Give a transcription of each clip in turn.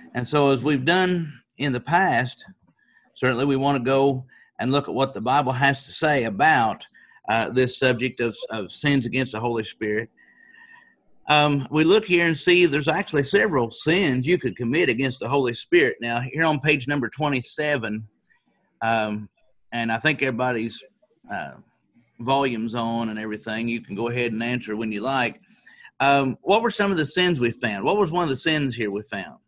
And so as we've done in the past, certainly we want to go and look at what the Bible has to say about this subject of sins against the Holy Spirit. We look here and see there's actually several sins you could commit against the Holy Spirit. Now, here on page number 27, and I think everybody's volume's on and everything, you can go ahead and answer when you like. What were some of the sins we found? What was one of the sins here we found?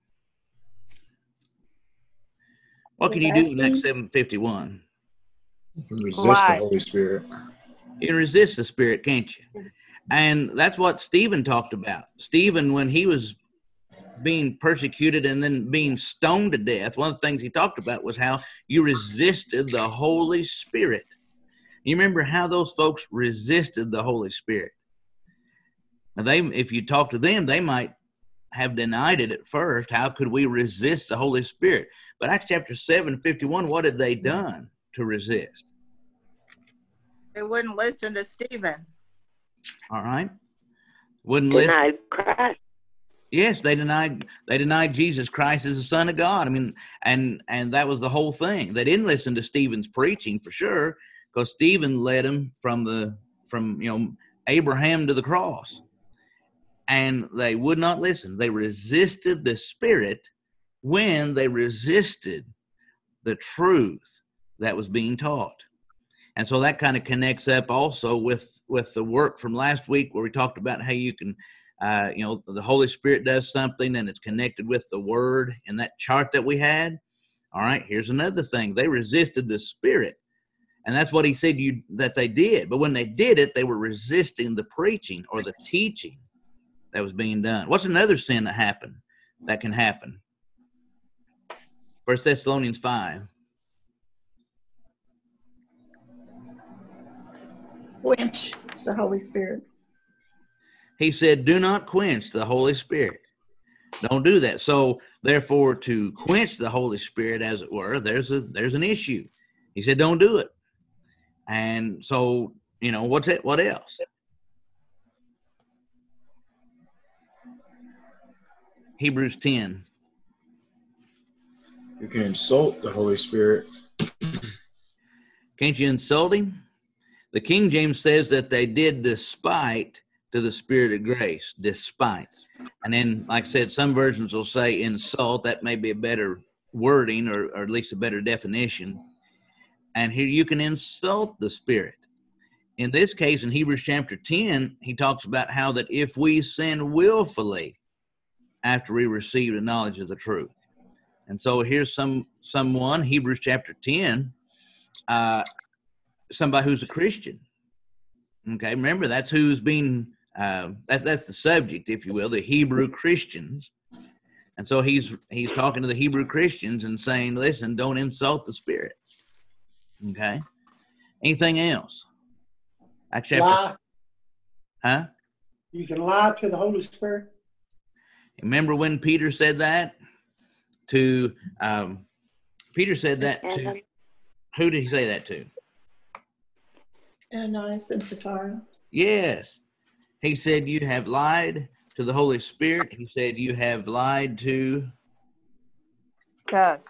What can you do in Acts 7:51? You can resist the Holy Spirit. You can resist the Spirit, can't you? And that's what Stephen talked about. Stephen, when he was being persecuted and then being stoned to death, one of the things he talked about was how you resisted the Holy Spirit. You remember how those folks resisted the Holy Spirit? Now if you talk to them, they might have denied it at first. How could we resist the Holy Spirit? But Acts chapter 7:51, what had they done to resist? They wouldn't listen to Stephen. All right. Wouldn't denied listen. Christ. Yes, they denied Jesus Christ as the Son of God. I mean, and that was the whole thing. They didn't listen to Stephen's preaching for sure, because Stephen led them from Abraham to the cross. And they would not listen. They resisted the Spirit when they resisted the truth that was being taught. And so that kind of connects up also with the work from last week, where we talked about how you can, the Holy Spirit does something and it's connected with the Word in that chart that we had. All right, here's another thing. They resisted the Spirit. And that's what he said that they did. But when they did it, they were resisting the preaching or the teaching that was being done. What's another sin that can happen? 1 Thessalonians 5. Quench the Holy Spirit. He said, do not quench the Holy Spirit. Don't do that. So therefore, to quench the Holy Spirit, as it were, there's an issue. He said, don't do it. And so, what else? Hebrews 10. You can insult the Holy Spirit. Can't you insult him? The King James says that they did despite to the Spirit of grace, despite. And then, like I said, some versions will say insult. That may be a better wording or at least a better definition. And here you can insult the Spirit. In this case, in Hebrews chapter 10, he talks about how that if we sin willfully after we receive the knowledge of the truth. And so here's someone, Hebrews chapter 10, somebody who's a Christian. Okay, remember that's who's being that's the subject, if you will, the Hebrew Christians. And so he's talking to the Hebrew Christians and saying, listen, don't insult the Spirit. Okay. Anything else? Lie. Huh? You can lie to the Holy Spirit. Remember when Peter said that to who did he say that to? Ananias and Sapphira. Yes. He said, you have lied to the Holy Spirit. He said, you have lied to God.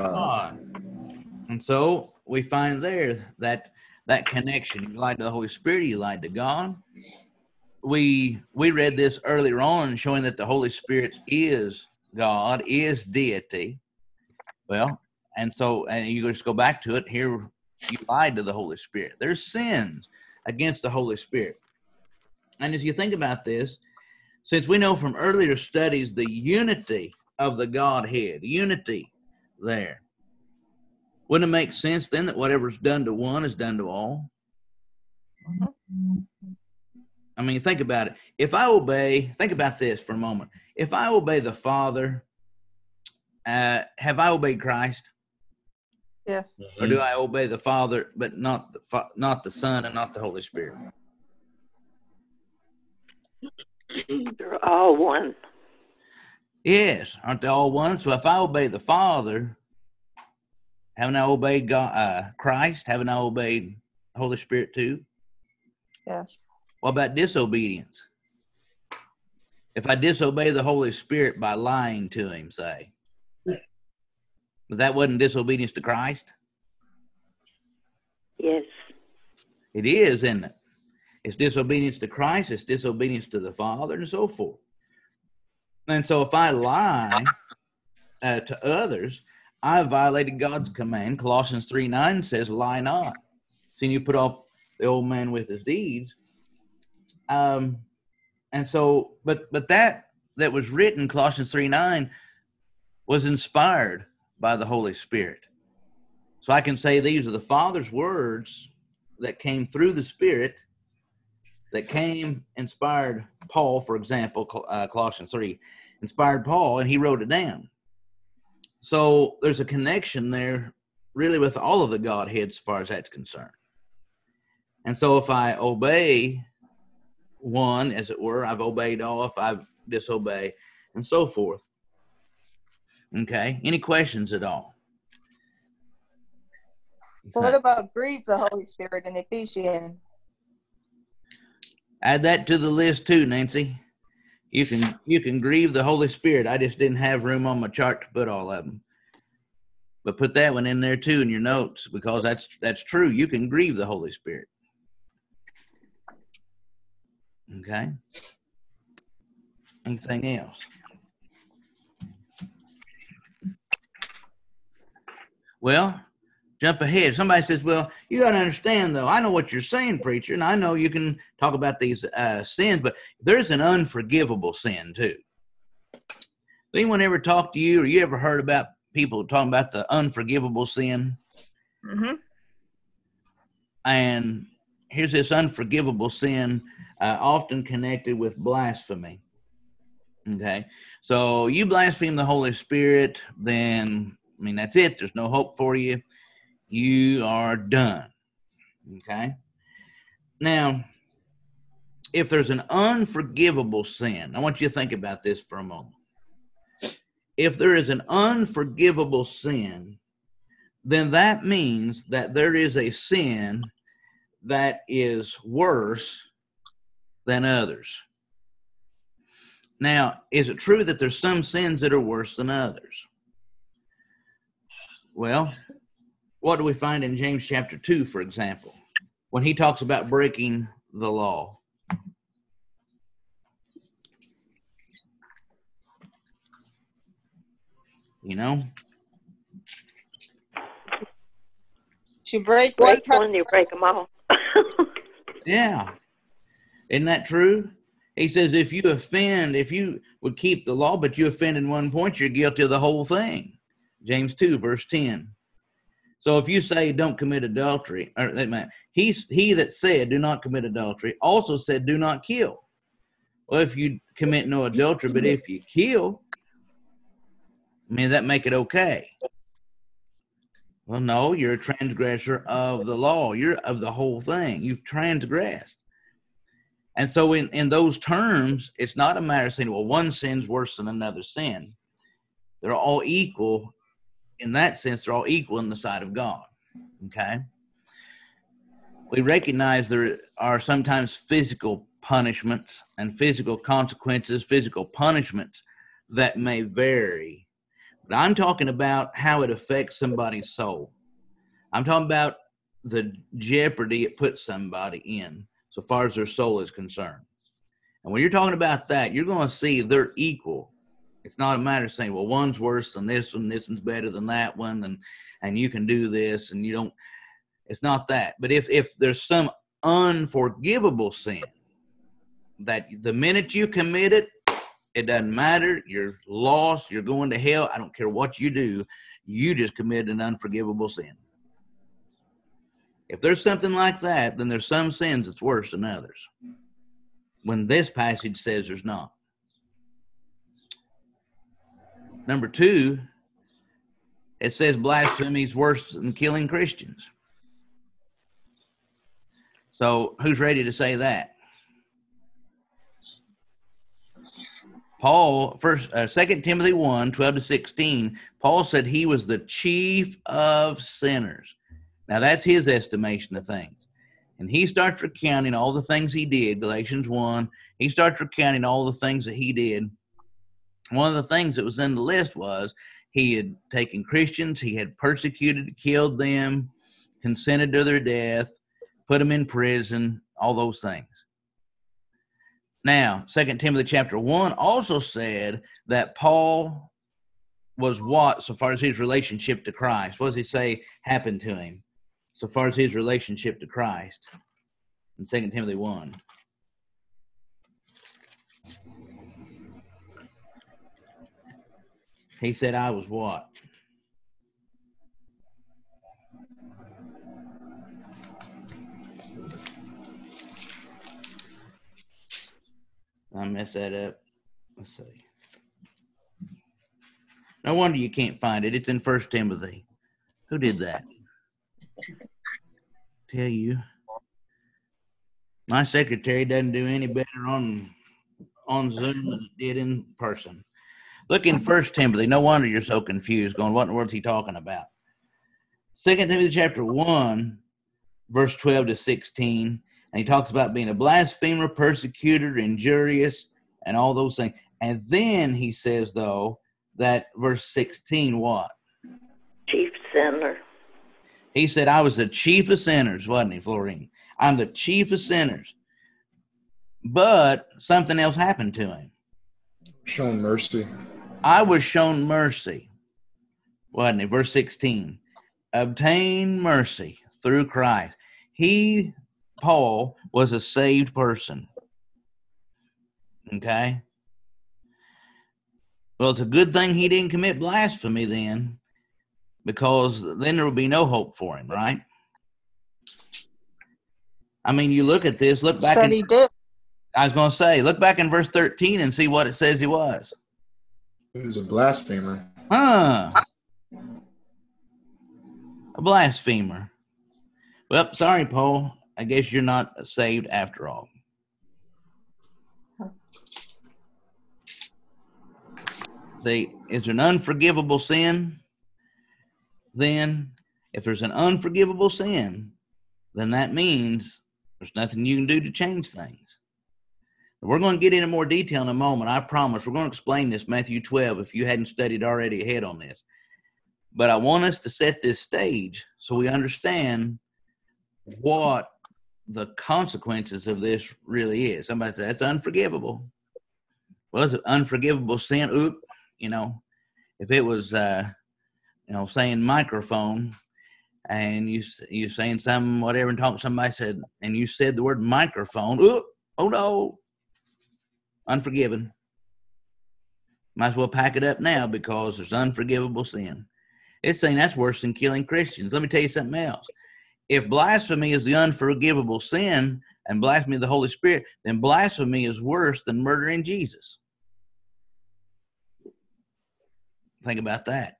And so we find there that connection. You lied to the Holy Spirit, you lied to God. We read this earlier on, showing that the Holy Spirit is God, is deity. Well, and you just go back to it here. You lied to the Holy Spirit. There's sins against the Holy Spirit. And as you think about this, since we know from earlier studies the unity of the Godhead, unity there, wouldn't it make sense then that whatever's done to one is done to all? I mean, think about it. Think about this for a moment. If I obey the Father, have I obeyed Christ? Yes. Or do I obey the Father, but not the Son and not the Holy Spirit? They're all one. Yes, aren't they all one? So if I obey the Father, haven't I obeyed God, Christ? Haven't I obeyed the Holy Spirit too? Yes. What about disobedience? If I disobey the Holy Spirit by lying to him, say, but that wasn't disobedience to Christ? Yes. It is, isn't it? It's disobedience to Christ, it's disobedience to the Father, and so forth. And so if I lie to others, I violated God's command. Colossians 3:9 says, lie not. Seeing you put off the old man with his deeds. And so, but that was written, Colossians 3:9, was inspired by the Holy Spirit. So I can say these are the Father's words that came through the Spirit, that came, inspired Paul, for example, Colossians 3, inspired Paul, and he wrote it down. So there's a connection there really with all of the Godhead as far as that's concerned. And so if I obey one, as it were, I've obeyed all. If I disobey, and so forth. Okay. Any questions at all? What about grieve the Holy Spirit in Ephesians? Add that to the list too, Nancy. You can grieve the Holy Spirit. I just didn't have room on my chart to put all of them. But put that one in there too in your notes, because that's true. You can grieve the Holy Spirit. Okay. Anything else? Well, jump ahead. Somebody says, well, you got to understand, though. I know what you're saying, preacher, and I know you can talk about these sins, but there's an unforgivable sin, too. Anyone ever talk to you, or you ever heard about people talking about the unforgivable sin? Mm-hmm. And here's this unforgivable sin, often connected with blasphemy. Okay, so you blaspheme the Holy Spirit, then, I mean, that's it. There's no hope for you. You are done. Okay, now, if there's an unforgivable sin, I want you to think about this for a moment. If there is an unforgivable sin, then that means that there is a sin that is worse than others. Now, is it true that there's some sins that are worse than others? Well, what do we find in James chapter 2, for example, when he talks about breaking the law? You know? To break Break one, you break them all. Yeah. Isn't that true? He says if you would keep the law, but you offend in one point, you're guilty of the whole thing. James 2, verse 10. So if you say don't commit adultery, or he that said do not commit adultery also said do not kill. Well, if you commit no adultery, but if you kill, I mean, does that make it okay? Well, no, you're a transgressor of the law. You're of the whole thing. You've transgressed. And so in those terms, it's not a matter of saying, well, one sin's worse than another sin. They're all equal. In that sense, they're all equal in the sight of God. Okay? We recognize there are sometimes physical punishments and physical consequences, physical punishments that may vary. But I'm talking about how it affects somebody's soul. I'm talking about the jeopardy it puts somebody in so far as their soul is concerned. And when you're talking about that, you're going to see they're equal. It's not a matter of saying, well, one's worse than this one, this one's better than that one, and you can do this, and you don't. It's not that. But if there's some unforgivable sin that the minute you commit it, it doesn't matter. You're lost. You're going to hell. I don't care what you do. You just committed an unforgivable sin. If there's something like that, then there's some sins that's worse than others. When this passage says there's not. Number 2, it says blasphemy is worse than killing Christians. So who's ready to say that? Paul, 2 Timothy 1, 12-16, Paul said he was the chief of sinners. Now, that's his estimation of things. And he starts recounting all the things he did, Galatians 1. He starts recounting all the things that he did. One of the things that was in the list was he had taken Christians, he had persecuted, killed them, consented to their death, put them in prison, all those things. Now, 2 Timothy chapter 1 also said that Paul was what, so far as his relationship to Christ? What does he say happened to him so far as his relationship to Christ in 2 Timothy 1? He said, I was what? I messed that up. Let's see. No wonder you can't find it. It's in 1 Timothy. Who did that? Tell you. My secretary doesn't do any better on Zoom than it did in person. Look in 1 Timothy. No wonder you're so confused, going, what in the world is he talking about? 2 Timothy chapter 1, verse 12 to 16, and he talks about being a blasphemer, persecutor, injurious, and all those things. And then he says, though, that verse 16, what? Chief sinner. He said, I was the chief of sinners, wasn't he, Florine? I'm the chief of sinners. But something else happened to him. Shown mercy. I was shown mercy, wasn't it? Verse 16, obtain mercy through Christ. He, Paul, was a saved person. Okay? Well, it's a good thing he didn't commit blasphemy then, because then there would be no hope for him, right? I mean, you look at this, look back. Said he did. I was going to say, look back in verse 13 and see what it says he was. He was a blasphemer. A blasphemer. Well, sorry, Paul. I guess you're not saved after all. See, is there an unforgivable sin? Then, if there's an unforgivable sin, then that means there's nothing you can do to change things. We're going to get into more detail in a moment. I promise. We're going to explain this, Matthew 12, if you hadn't studied already ahead on this. But I want us to set this stage so we understand what the consequences of this really is. Somebody said, that's unforgivable. Well, is it unforgivable sin? Oop, if it was, saying microphone, and you saying something, whatever, and talking to somebody said, and you said the word microphone, oop, oh no, unforgiven. Might as well pack it up now because there's unforgivable sin. It's saying that's worse than killing Christians. Let me tell you something else. If blasphemy is the unforgivable sin and blasphemy of the Holy Spirit, then blasphemy is worse than murdering Jesus. Think about that.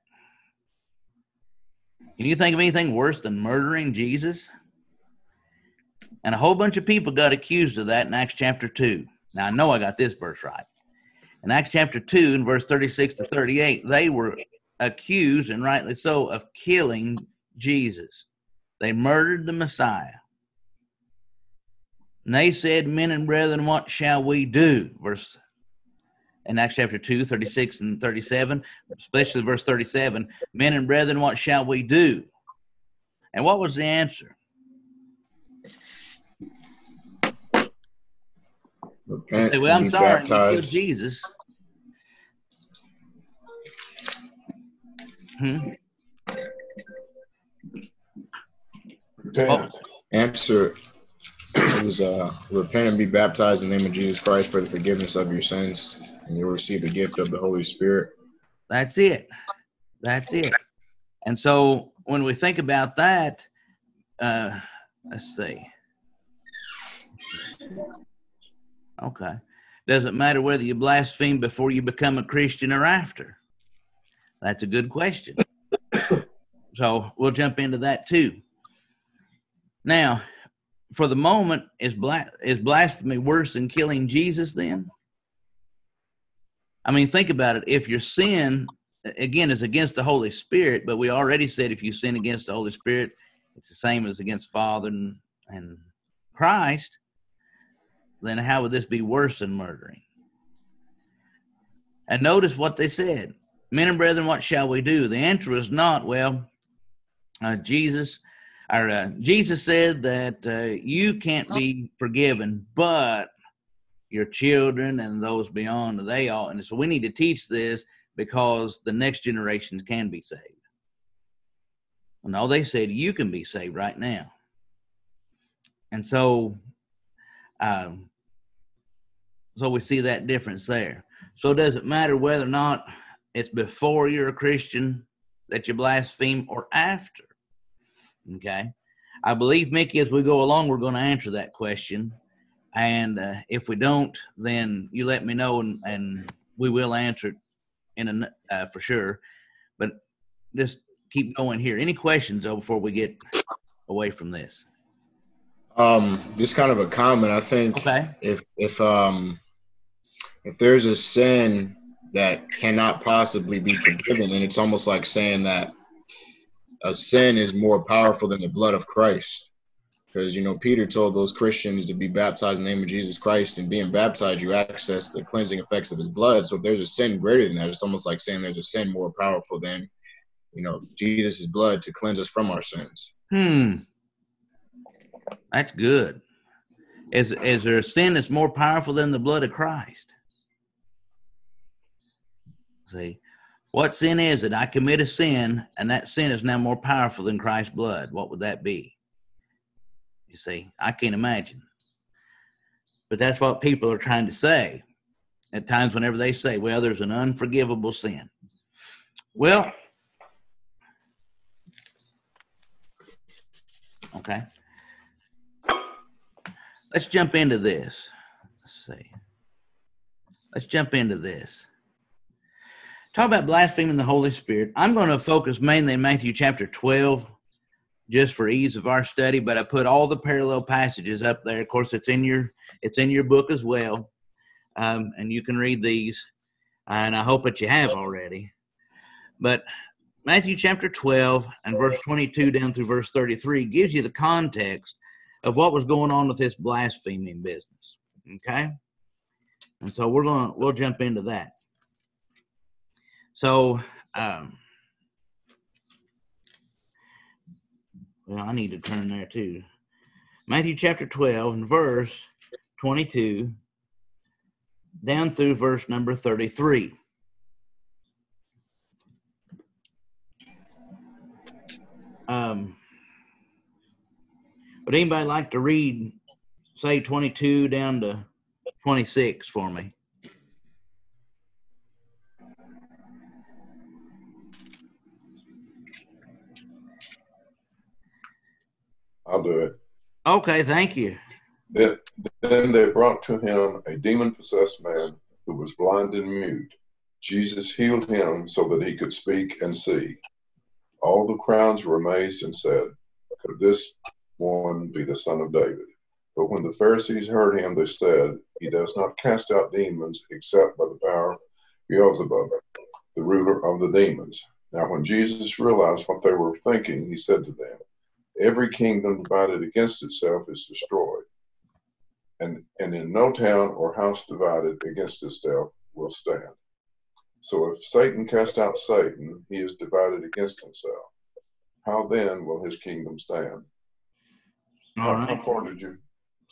Can you think of anything worse than murdering Jesus? And a whole bunch of people got accused of that in Acts chapter 2. Now, I know I got this verse right. In Acts chapter 2, in verse 36 to 38, they were accused, and rightly so, of killing Jesus. They murdered the Messiah. And they said, men and brethren, what shall we do? Verse in Acts chapter 2, 36 and 37, especially verse 37, men and brethren, what shall we do? And what was the answer? Repent, Say, well, I'm sorry, you baptized. killed Jesus. Answer, it was repent and be baptized in the name of Jesus Christ for the forgiveness of your sins, and you'll receive the gift of the Holy Spirit. That's it. That's it. And so when we think about that, let's see. Okay. Doesn't matter whether you blaspheme before you become a Christian or after. That's a good question. So we'll jump into that too. Now, for the moment, is blasphemy worse than killing Jesus then? I mean, think about it. If your sin, again, is against the Holy Spirit, but we already said if you sin against the Holy Spirit, it's the same as against Father and Christ, then how would this be worse than murdering? And notice what they said. Men and brethren, what shall we do? The answer is not, well, Jesus said that you can't be forgiven, but your children and those beyond, they all. And so we need to teach this because the next generations can be saved. No, they said you can be saved right now. And so, so we see that difference there. So does it matter whether or not it's before you're a Christian that you blaspheme or after? Okay. I believe, Mickey, as we go along, we're going to answer that question. And if we don't, then you let me know, and we will answer it for sure. But just keep going here. Any questions, though, before we get away from this? Just kind of a comment. I think okay. if there's a sin that cannot possibly be forgiven, then it's almost like saying that a sin is more powerful than the blood of Christ. Because, Peter told those Christians to be baptized in the name of Jesus Christ, and being baptized, you access the cleansing effects of his blood. So if there's a sin greater than that, it's almost like saying there's a sin more powerful than, Jesus' blood to cleanse us from our sins. That's good. Is there a sin that's more powerful than the blood of Christ? See, what sin is it? I commit a sin, and that sin is now more powerful than Christ's blood. What would that be? You see, I can't imagine. But that's what people are trying to say at times whenever they say, well, there's an unforgivable sin. Well, okay. Let's jump into this. Let's jump into this. Talk about blaspheming the Holy Spirit. I'm going to focus mainly in Matthew chapter 12, just for ease of our study, but I put all the parallel passages up there. Of course, it's in your book as well, and you can read these, and I hope that you have already. But Matthew chapter 12 and verse 22 down through verse 33 gives you the context of what was going on with this blaspheming business. Okay? And so we'll jump into that. So, well, I need to turn there too. Matthew chapter 12 and verse 22 down through verse number 33. Would anybody like to read, say, 22 down to 26 for me? I'll do it. Okay, thank you. Then they brought to him a demon-possessed man who was blind and mute. Jesus healed him so that he could speak and see. All the crowds were amazed and said, could this one be the son of David? But when the Pharisees heard him, they said, he does not cast out demons except by the power of Beelzebub, the ruler of the demons. Now when Jesus realized what they were thinking, he said to them, every kingdom divided against itself is destroyed, and in no town or house divided against itself will stand. So if Satan cast out Satan, he is divided against himself. How then will his kingdom stand? All right. How far did you?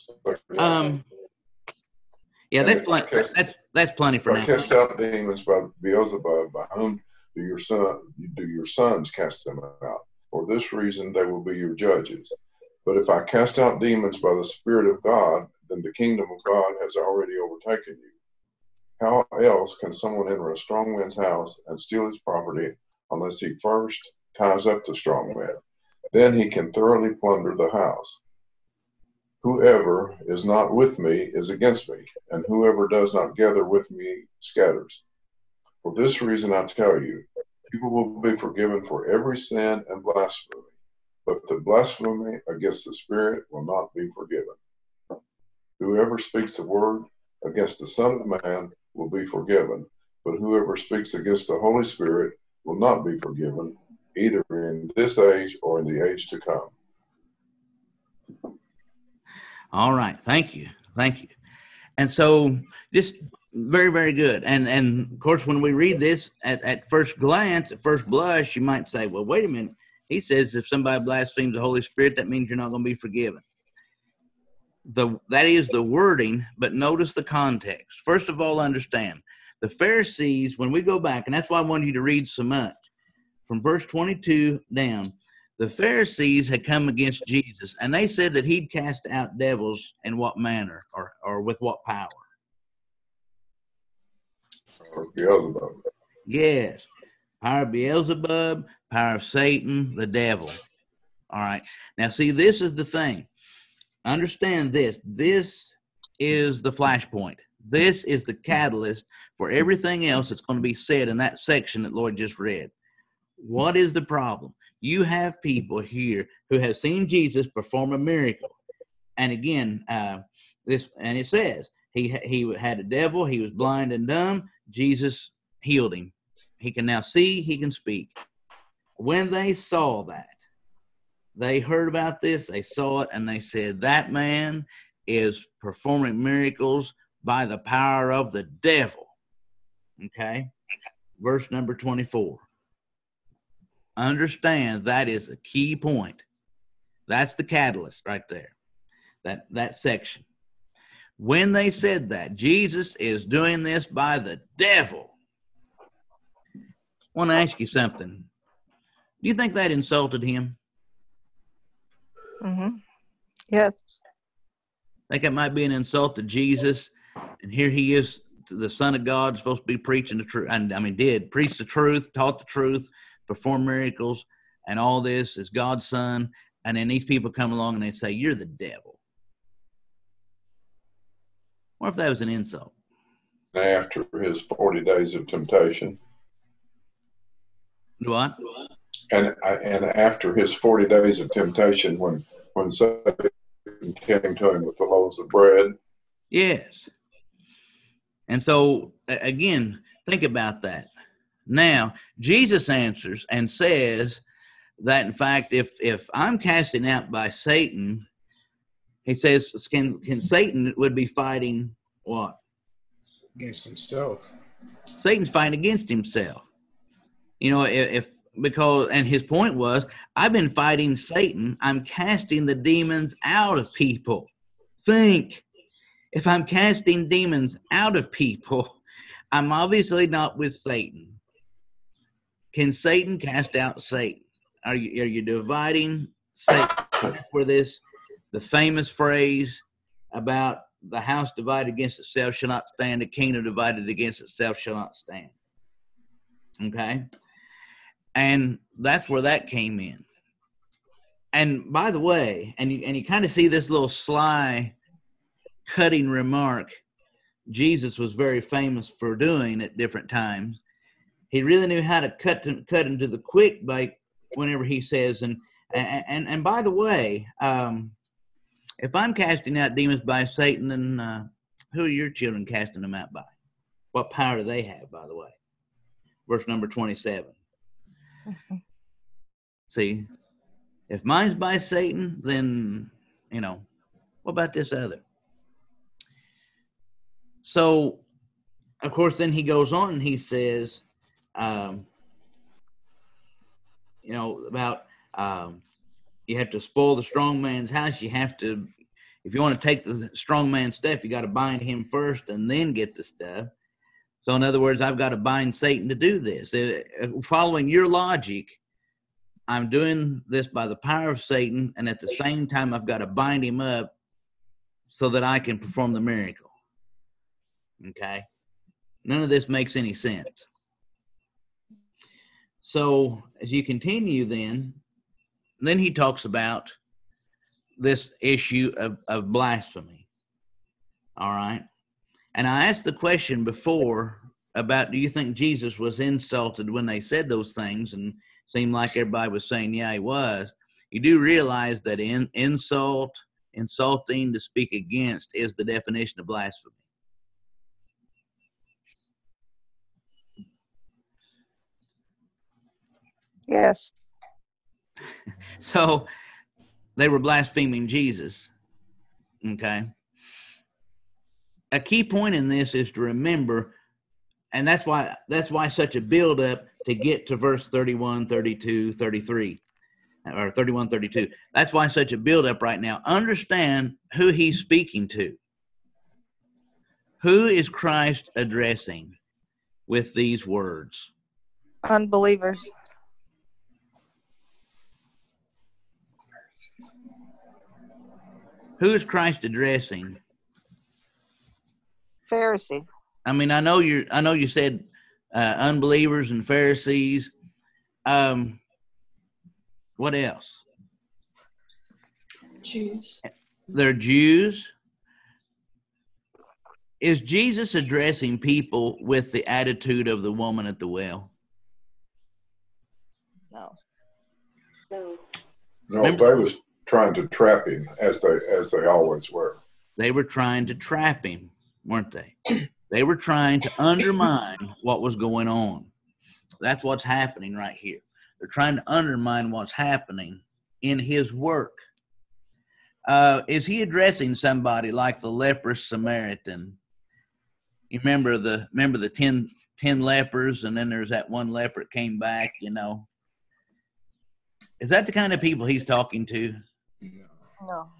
Yeah, that's plenty for now. Cast out demons by Beelzebub, by whom do your sons cast them out? For this reason they will be your judges. But if I cast out demons by the Spirit of God, then the kingdom of God has already overtaken you. How else can someone enter a strong man's house and steal his property unless he first ties up the strong man? Then he can thoroughly plunder the house. Whoever is not with me is against me, and whoever does not gather with me scatters. For this reason I tell you, people will be forgiven for every sin and blasphemy, but the blasphemy against the Spirit will not be forgiven. Whoever speaks a word against the Son of Man will be forgiven, but whoever speaks against the Holy Spirit will not be forgiven, either in this age or in the age to come. All right. Thank you. Thank you. And so just very, very good. And of course, when we read this at first glance, at first blush, you might say, well, wait a minute. He says if somebody blasphemes the Holy Spirit, that means you're not going to be forgiven. That is the wording, but notice the context. First of all, understand the Pharisees, when we go back, and that's why I wanted you to read so much, from verse 22 down, the Pharisees had come against Jesus, and they said that he'd cast out devils in what manner or with what power? Or Beelzebub. Yes. Power of Beelzebub, power of Satan, the devil. All right. Now, see, this is the thing. Understand this. This is the flashpoint. This is the catalyst for everything else that's going to be said in that section that Lloyd just read. What is the problem? You have people here who have seen Jesus perform a miracle. And again, it says he had a devil. He was blind and dumb. Jesus healed him. He can now see. He can speak. When they saw that, they heard about this, they saw it, and they said, that man is performing miracles by the power of the devil. Okay? Verse number 24. Understand that is a key point. That's the catalyst right there, that section. When they said that, Jesus is doing this by the devil. I want to ask you something. Do you think that insulted him? Mm-hmm. Yes. I think it might be an insult to Jesus. And here he is, the Son of God, supposed to be preaching the truth. And did preach the truth, taught the truth, perform miracles, and all this is God's Son. And then these people come along and they say, you're the devil. What if that was an insult? After his 40 days of temptation. What? And after his 40 days of temptation, when Satan came to him with the loaves of bread. Yes. And so, again, think about that. Now, Jesus answers and says that, in fact, if I'm casting out by Satan, he says, can Satan would be fighting what? Against himself. Satan's fighting against himself. You know, because his point was, I've been fighting Satan. I'm casting the demons out of people. Think, if I'm casting demons out of people, I'm obviously not with Satan. Can Satan cast out Satan? Are you dividing Satan? That's where the famous phrase about the house divided against itself shall not stand, the kingdom divided against itself shall not stand. Okay? And that's where that came in. And by the way, and you kind of see this little sly cutting remark Jesus was very famous for doing at different times. He really knew how to cut him to the quick by whenever he says, and by the way, if I'm casting out demons by Satan, then who are your children casting them out by? What power do they have, by the way? Verse number 27. Mm-hmm. See, if mine's by Satan, then, what about this other? So, of course, then he goes on and he says, about you have to spoil the strong man's house. You have to, if you want to take the strong man's stuff, you got to bind him first and then get the stuff. So, in other words, I've got to bind Satan to do this. Following your logic, I'm doing this by the power of Satan, and at the same time, I've got to bind him up so that I can perform the miracle. Okay? None of this makes any sense. So, as you continue then he talks about this issue of blasphemy. All right? And I asked the question before about, do you think Jesus was insulted when they said those things? And it seemed like everybody was saying, yeah, he was. You do realize that insulting, to speak against, is the definition of blasphemy. Yes. So they were blaspheming Jesus. Okay. A key point in this is to remember, and that's why such a build-up to get to verse 31, 32, 33, or 31, 32. That's why such a build-up right now. Understand who he's speaking to. Who is Christ addressing with these words? Unbelievers. Who is Christ addressing? Pharisee. I mean, I know you said unbelievers and Pharisees. What else? Jews. They're Jews. Is Jesus addressing people with the attitude of the woman at the well? No. No. No, Remember- they was trying to trap him as they always were. They were trying to trap him, weren't they? They were trying to undermine what was going on. That's what's happening right here. They're trying to undermine what's happening in his work. Is he addressing somebody like the leprous Samaritan? You remember the 10 lepers, and then there's that one leper that came back, you know. Is that the kind of people he's talking to? No.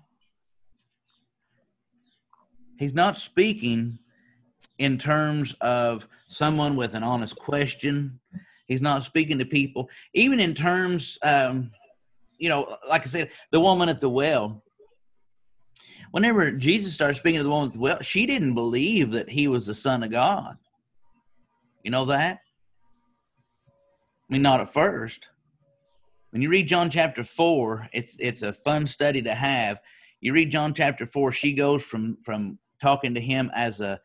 He's not speaking in terms of someone with an honest question. He's not speaking to people, even in terms, like I said, the woman at the well. Whenever Jesus started speaking to the woman at the well, she didn't believe that he was the Son of God. You know that? I mean, not at first. When you read John chapter 4, it's a fun study to have. You read John chapter 4, she goes from talking to him as a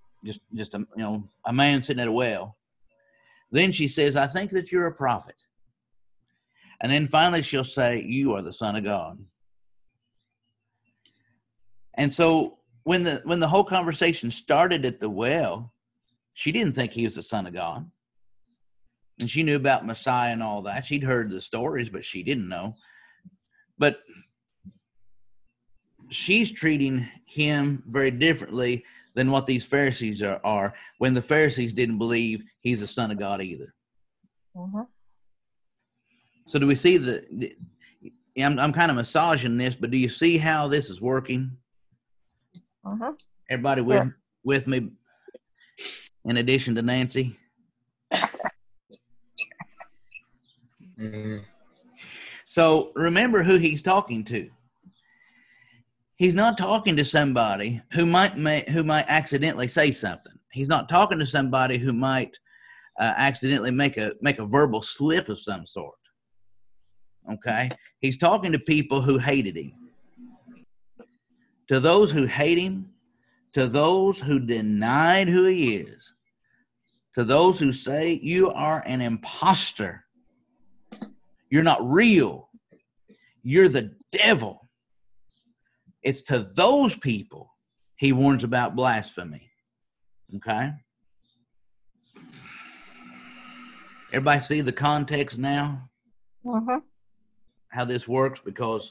man sitting at a well. Then she says, I think that you're a prophet. And then finally she'll say, you are the Son of God. And so when the whole conversation started at the well, she didn't think he was the Son of God. And she knew about Messiah and all that. She'd heard the stories, but she didn't know. But she's treating him very differently than what these Pharisees are when the Pharisees didn't believe he's the Son of God either. Mm-hmm. So do we see I'm kind of massaging this, but do you see how this is working? Mm-hmm. Everybody with me, in addition to Nancy? Mm-hmm. So remember who he's talking to. He's not talking to somebody who might accidentally say something. He's not talking to somebody who might accidentally make a verbal slip of some sort. Okay? He's talking to people who hated him. To those who hate him, to those who denied who he is, to those who say you are an imposter, you're not real, you're the devil. It's to those people he warns about blasphemy. Okay? Everybody see the context now? Mm-hmm. How this works? Because,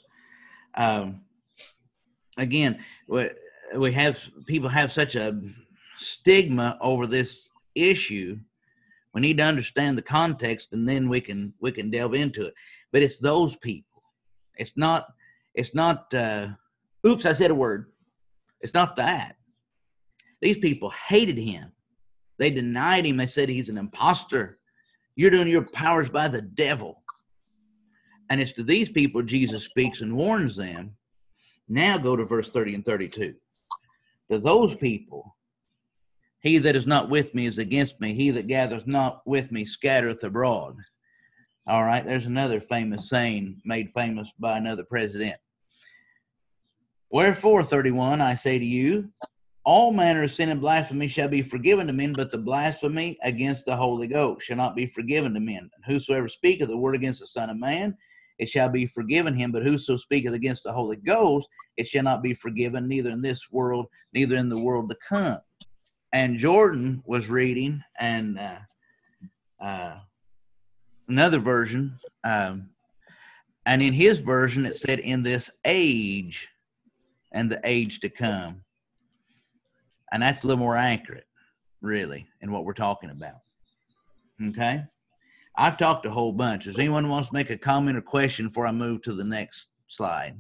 again, we have people have such a stigma over this issue. We need to understand the context, and then we can delve into it. But it's those people. It's not. Oops, I said a word. It's not that. These people hated him. They denied him. They said he's an imposter. You're doing your powers by the devil. And it's to these people Jesus speaks and warns them. Now go to verse 30 and 32. To those people, he that is not with me is against me. He that gathereth not with me scattereth abroad. All right, there's another famous saying made famous by another president. Wherefore, 31, I say to you, all manner of sin and blasphemy shall be forgiven to men, but the blasphemy against the Holy Ghost shall not be forgiven to men. And whosoever speaketh the word against the Son of Man, it shall be forgiven him. But whoso speaketh against the Holy Ghost, it shall not be forgiven, neither in this world, neither in the world to come. And Jordan was reading, and another version, and in his version it said, in this age. and the age to come. And that's a little more accurate, really, in what we're talking about. Okay? I've talked a whole bunch. Does anyone wants to make a comment or question before I move to the next slide?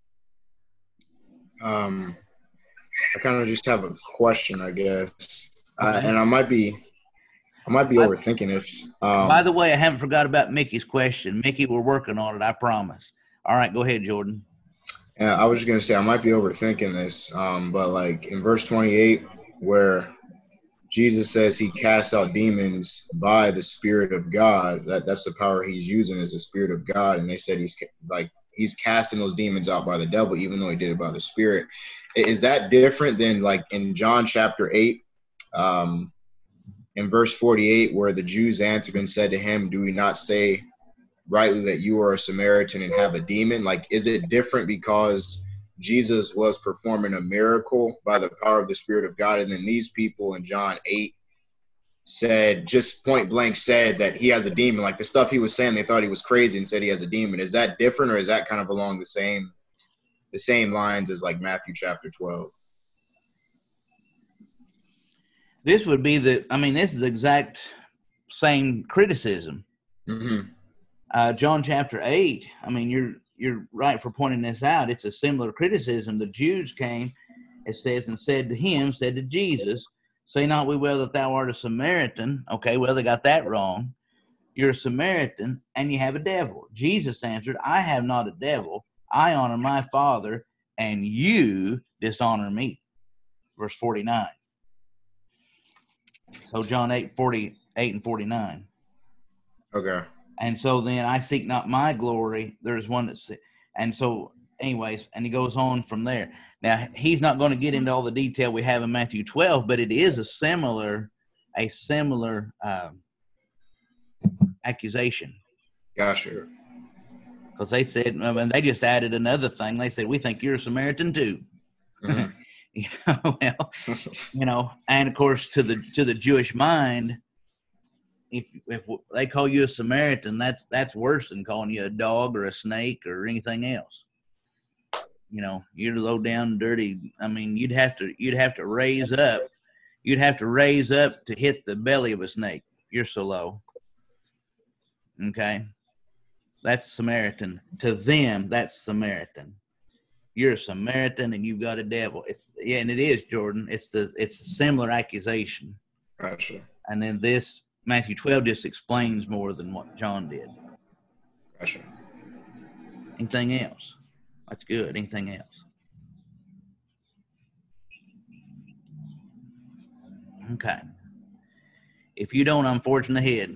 I kind of just have a question, I guess, Okay. and I might be overthinking it. By the way, I haven't forgot about Mickey's question. Mickey, we're working on it, I promise. All right, go ahead, Jordan. I was just gonna say I might be overthinking this, but like in verse 28, where Jesus says he casts out demons by the Spirit of God, that's the power he's using is the Spirit of God, and they said he's casting those demons out by the devil, even though he did it by the Spirit. Is that different than like in John chapter 8, in verse 48, where the Jews answered and said to him, "Do we not say rightly that you are a Samaritan and have a demon?" Like, is it different because Jesus was performing a miracle by the power of the Spirit of God, and then these people in John 8 said, just point blank said that he has a demon? Like the stuff he was saying, they thought he was crazy and said he has a demon. Is that different, or is that kind of along the same lines as like Matthew chapter 12? This would be this is the exact same criticism. Mm-hmm. John chapter 8, you're right for pointing this out. It's a similar criticism. The Jews came, it says, and said to Jesus, "Say not we well that thou art a Samaritan." Okay, well, they got that wrong. You're a Samaritan and you have a devil. Jesus answered, "I have not a devil. I honor my Father, and you dishonor me." Verse 49. So John 8:48 and 49. Okay. And so then I seek not my glory. There's one that's, and so anyways, and he goes on from there. Now, he's not going to get into all the detail we have in Matthew 12, but it is a similar accusation. Gotcha. Because they said, and they just added another thing. They said, "We think you're a Samaritan too." Mm-hmm. And of course, to the Jewish mind, if they call you a Samaritan, that's worse than calling you a dog or a snake or anything else. You're low down, dirty. You'd have to raise up. You'd have to raise up to hit the belly of a snake. You're so low. Okay, that's Samaritan. To them, that's Samaritan. You're a Samaritan and you've got a devil. And it is, Jordan. It's a similar accusation. Gotcha. And then this Matthew 12 just explains more than what John did. Gotcha. Anything else? That's good. Anything else? Okay. If you don't, I'm forging ahead.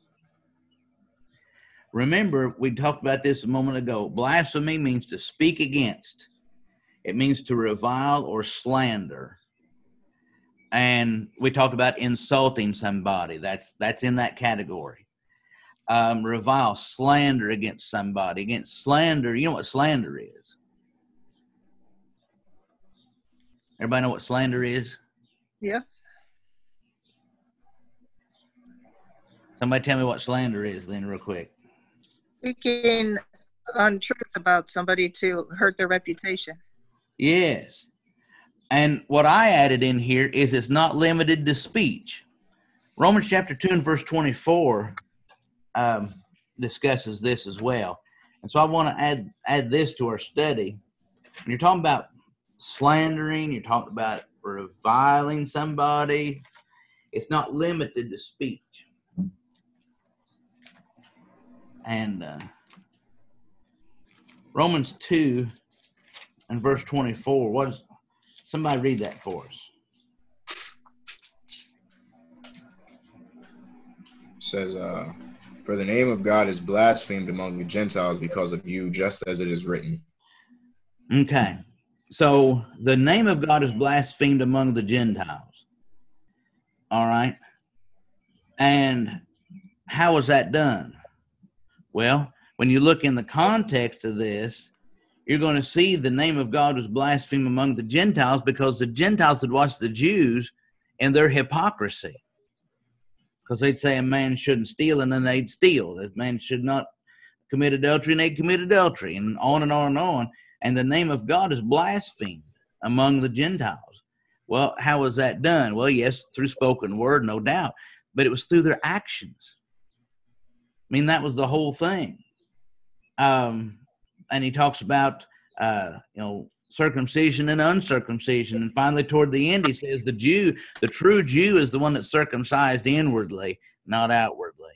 Remember, we talked about this a moment ago. Blasphemy means to speak against. It means to revile or slander. And we talked about insulting somebody. That's in that category. Revile, slander against somebody. Against slander, you know what slander is? Everybody know what slander is? Yeah. Somebody tell me what slander is then real quick. Speaking untruth about somebody to hurt their reputation. Yes. And what I added in here is it's not limited to speech. Romans chapter 2 and verse 24 discusses this as well. And so I want to add this to our study. When you're talking about slandering, you're talking about reviling somebody, it's not limited to speech. And Romans 2 and verse 24, somebody read that for us. It says, "For the name of God is blasphemed among the Gentiles because of you, just as it is written." Okay. So the name of God is blasphemed among the Gentiles. All right. And how was that done? Well, when you look in the context of this, you're going to see the name of God was blasphemed among the Gentiles because the Gentiles had watched the Jews in their hypocrisy. Because they'd say a man shouldn't steal, and then they'd steal. That man should not commit adultery, and they commit adultery, and on and on and on. And the name of God is blasphemed among the Gentiles. Well, how was that done? Well, yes, through spoken word, no doubt, but it was through their actions. I mean, that was the whole thing. And he talks about, circumcision and uncircumcision. And finally, toward the end, he says the true Jew is the one that's circumcised inwardly, not outwardly.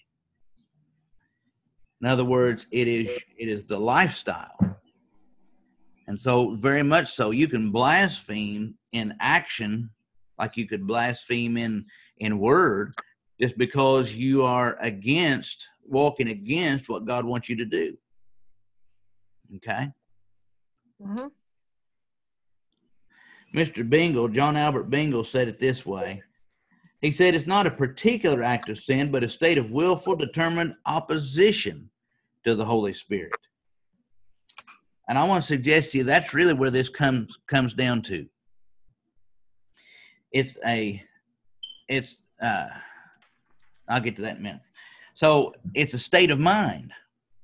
In other words, it is the lifestyle. And so very much so, you can blaspheme in action like you could blaspheme in word, just because you are walking against what God wants you to do. Okay? Mm-hmm. Mr. Bingle, John Albert Bingle, said it this way. He said it's not a particular act of sin, but a state of willful, determined opposition to the Holy Spirit. And I want to suggest to you that's really where this comes down to. I'll get to that in a minute. So it's a state of mind.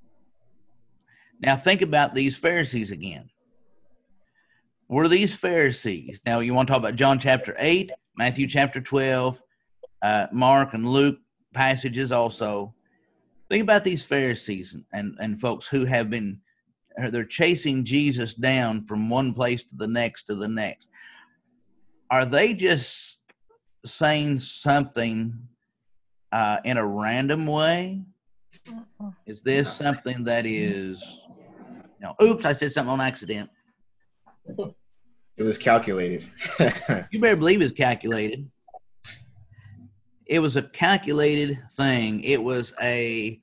Now think about these Pharisees again. Were these Pharisees? Now you want to talk about John chapter 8, Matthew chapter 12, Mark and Luke passages also. Think about these Pharisees and folks who have been, they're chasing Jesus down from one place to the next to the next. Are they just saying something in a random way? Is this something that is, oops, I said something on accident. It was calculated. You better believe it's calculated. It was a calculated thing. It was a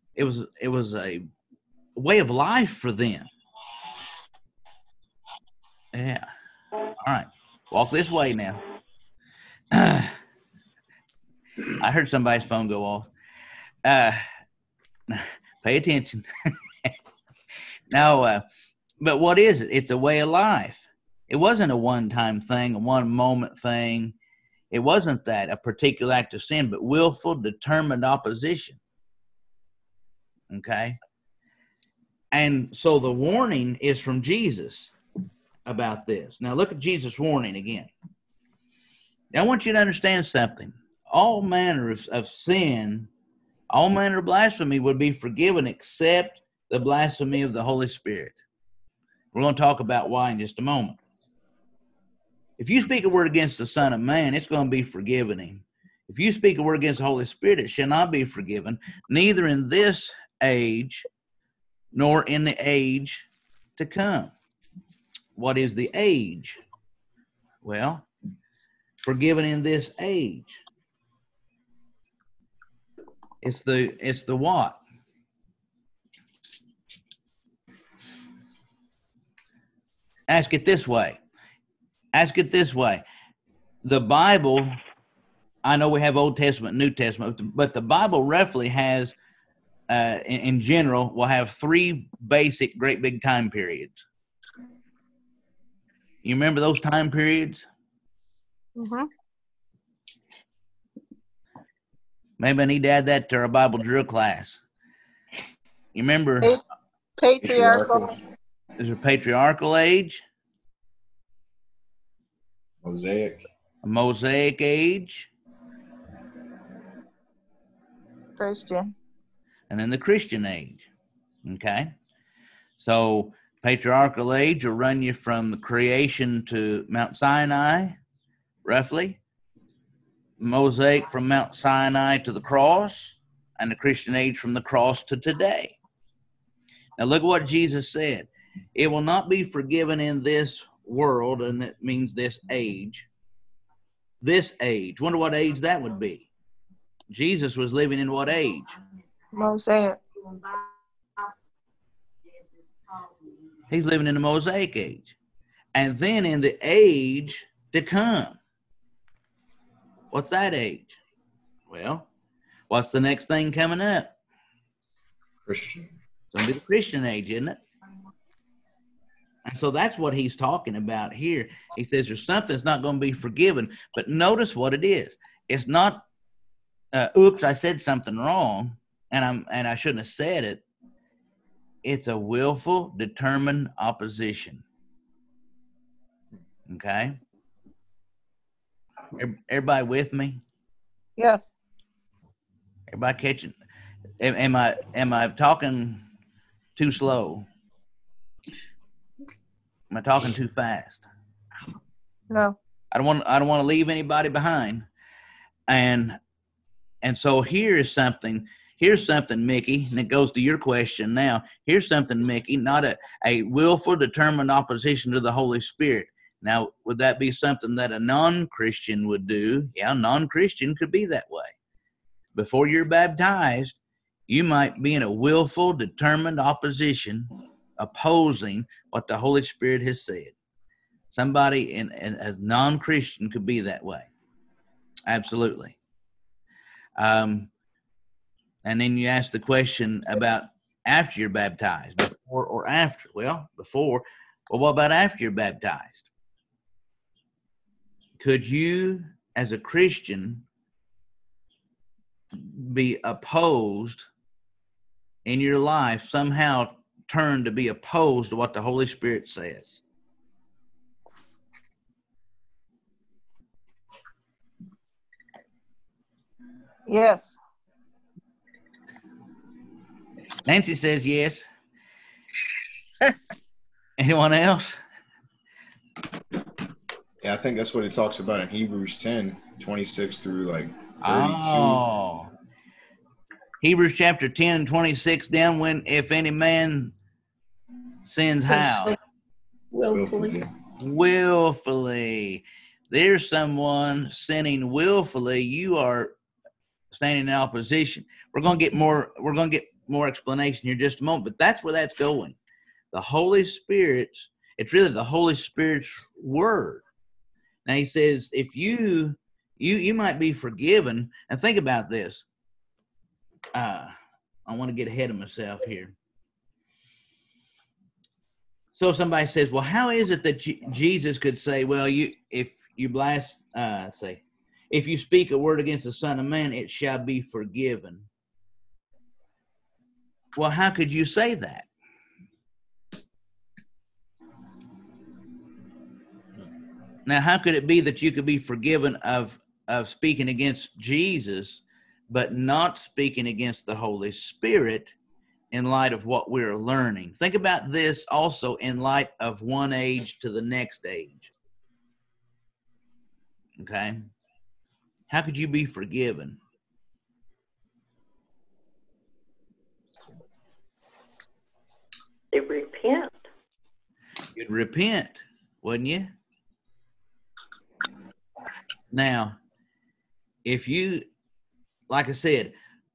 way of life for them. Yeah. All right. Walk this way now. I heard somebody's phone go off. Pay attention. No, but what is it? It's a way of life. It wasn't a one-time thing, a one-moment thing. It wasn't that, a particular act of sin, but willful, determined opposition. Okay? And so the warning is from Jesus about this. Now look at Jesus' warning again. Now, I want you to understand something. All manner of sin, all manner of blasphemy would be forgiven except the blasphemy of the Holy Spirit. We're going to talk about why in just a moment. If you speak a word against the Son of Man, it's going to be forgiven him. If you speak a word against the Holy Spirit, it shall not be forgiven, neither in this age nor in the age to come. What is the age? Well, forgiven in this age. It's the what? Ask it this way. The Bible, I know we have Old Testament, New Testament, but the Bible roughly has, in general, will have three basic great big time periods. You remember those time periods? Mm-hmm. Maybe I need to add that to our Bible drill class. You remember? Patriarchal. There's a patriarchal age. Mosaic. A Mosaic age. Christian. And then the Christian age. Okay? So patriarchal age will run you from the creation to Mount Sinai, roughly. Mosaic from Mount Sinai to the cross, and the Christian age from the cross to today. Now look at what Jesus said. It will not be forgiven in this world, and that means this age. This age. Wonder what age that would be. Jesus was living in what age? Mosaic. He's living in the Mosaic age. And then in the age to come. What's that age? Well, what's the next thing coming up? Christian. It's going to be the Christian age, isn't it? And so that's what he's talking about here. He says there's something that's not going to be forgiven. But notice what it is. It's not, oops, I said something wrong, and I shouldn't have said it. it's a willful, determined opposition. Okay? Everybody with me? Yes. Everybody catching? Am I talking too slow? Am I talking too fast? No. I don't want to leave anybody behind. And so here's something, Mickey, and it goes to your question now. Here's something, Mickey, not a willful, determined opposition to the Holy Spirit. Now, would that be something that a non-Christian would do? Yeah, a non-Christian could be that way. Before you're baptized, you might be in a willful, determined opposition, opposing what the Holy Spirit has said. Somebody as non-Christian could be that way. Absolutely. And then you ask the question about after you're baptized, before or after. Well, before. Well, what about after you're baptized? Could you, as a Christian, be opposed in your life, somehow turn to be opposed to what the Holy Spirit says? Yes. Nancy says yes. Anyone else? Yeah, I think that's what it talks about in Hebrews 10, 26 through like 32. Oh. Hebrews chapter 10 and 26 down, when if any man sins how? Willfully. Willfully. There's someone sinning willfully. You are standing in opposition. We're going to get more explanation here in just a moment, but that's where that's going. The Holy Spirit's, it's really the Holy Spirit's word. Now he says, if you might be forgiven, and think about this. I want to get ahead of myself here. So somebody says, well, how is it that Jesus could say, well, if you speak a word against the Son of Man, it shall be forgiven? Well, how could you say that? Now, how could it be that you could be forgiven of speaking against Jesus, but not speaking against the Holy Spirit in light of what we're learning? Think about this also in light of one age to the next age. Okay? How could you be forgiven? They repent. You'd repent, wouldn't you? Now, if you, like I said,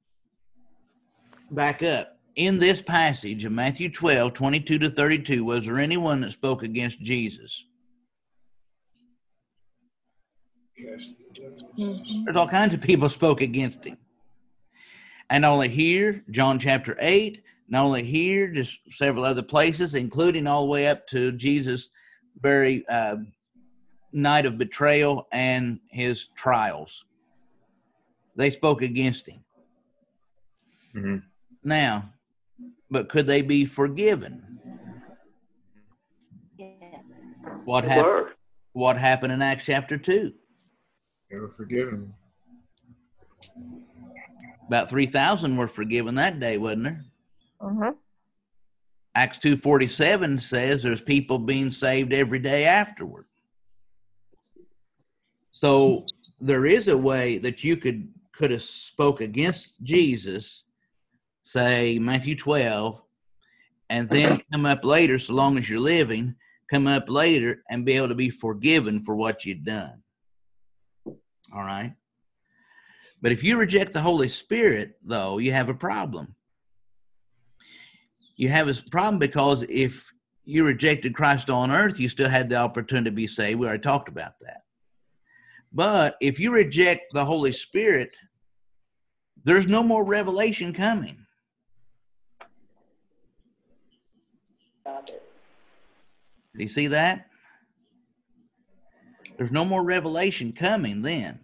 back up. In this passage of Matthew 12, 22 to 32, was there anyone that spoke against Jesus? There's all kinds of people spoke against him. And not only here, John chapter 8, not only here, just several other places, including all the way up to Jesus' very night of betrayal and his trials. They spoke against him. Mm-hmm. Now, but could they be forgiven? Yeah. What happened? What happened in Acts chapter 2? They were forgiven. About 3,000 were forgiven that day, wasn't there? Mm-hmm. Acts 2:47 says there's people being saved every day afterward. So there is a way that you could have spoke against Jesus, say Matthew 12, and then come up later, so long as you're living, come up later and be able to be forgiven for what you've done. All right? But if you reject the Holy Spirit, though, you have a problem. You have a problem because if you rejected Christ on earth, you still had the opportunity to be saved. We already talked about that. But if you reject the Holy Spirit, there's no more revelation coming. Do you see that? There's no more revelation coming then.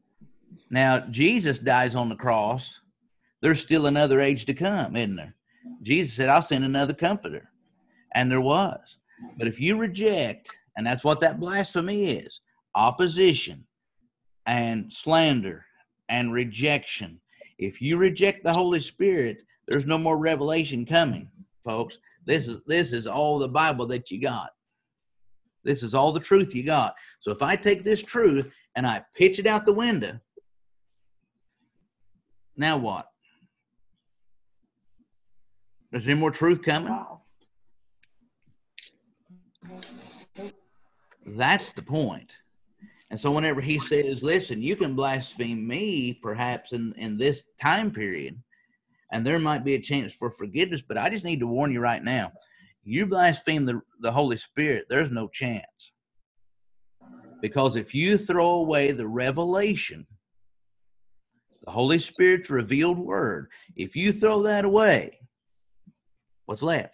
Now, Jesus dies on the cross. There's still another age to come, isn't there? Jesus said, I'll send another comforter. And there was. But if you reject, and that's what that blasphemy is, opposition and slander and rejection. If you reject the Holy Spirit, there's no more revelation coming, folks. This is all the Bible that you got. This is all the truth you got. So if I take this truth and I pitch it out the window, now what? Is there more truth coming? That's the point. And so whenever he says, listen, you can blaspheme me perhaps in this time period, and there might be a chance for forgiveness, but I just need to warn you right now, you blaspheme the Holy Spirit, there's no chance. Because if you throw away the revelation, the Holy Spirit's revealed word, if you throw that away, what's left?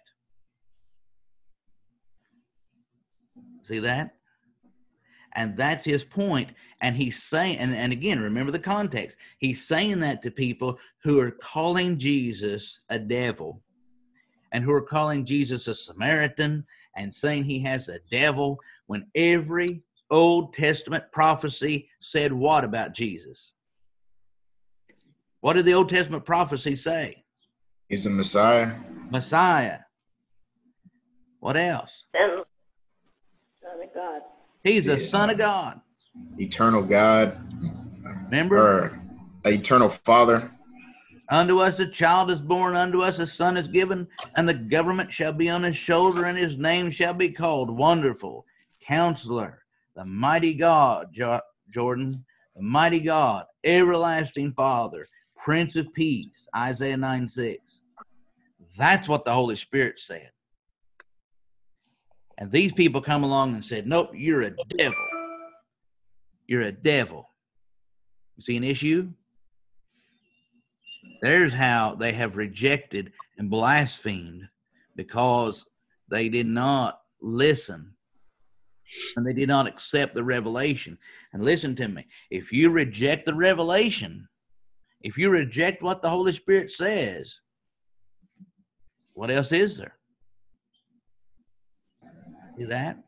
See that? And that's his point. And he's saying, and again, remember the context. He's saying that to people who are calling Jesus a devil and who are calling Jesus a Samaritan and saying he has a devil when every Old Testament prophecy said what about Jesus? What did the Old Testament prophecy say? He's the Messiah. Messiah. What else? Son of God. He's the Son of God. Eternal God. Remember? Or eternal Father. Unto us a child is born, unto us a son is given, and the government shall be on his shoulder, and his name shall be called Wonderful, Counselor, the Mighty God, Jordan, the Mighty God, Everlasting Father, Prince of Peace, Isaiah 9:6. That's what the Holy Spirit said. And these people come along and said, nope, you're a devil. You're a devil. You see an issue? There's how they have rejected and blasphemed because they did not listen and they did not accept the revelation. And listen to me, if you reject the revelation, if you reject what the Holy Spirit says, what else is there? See that?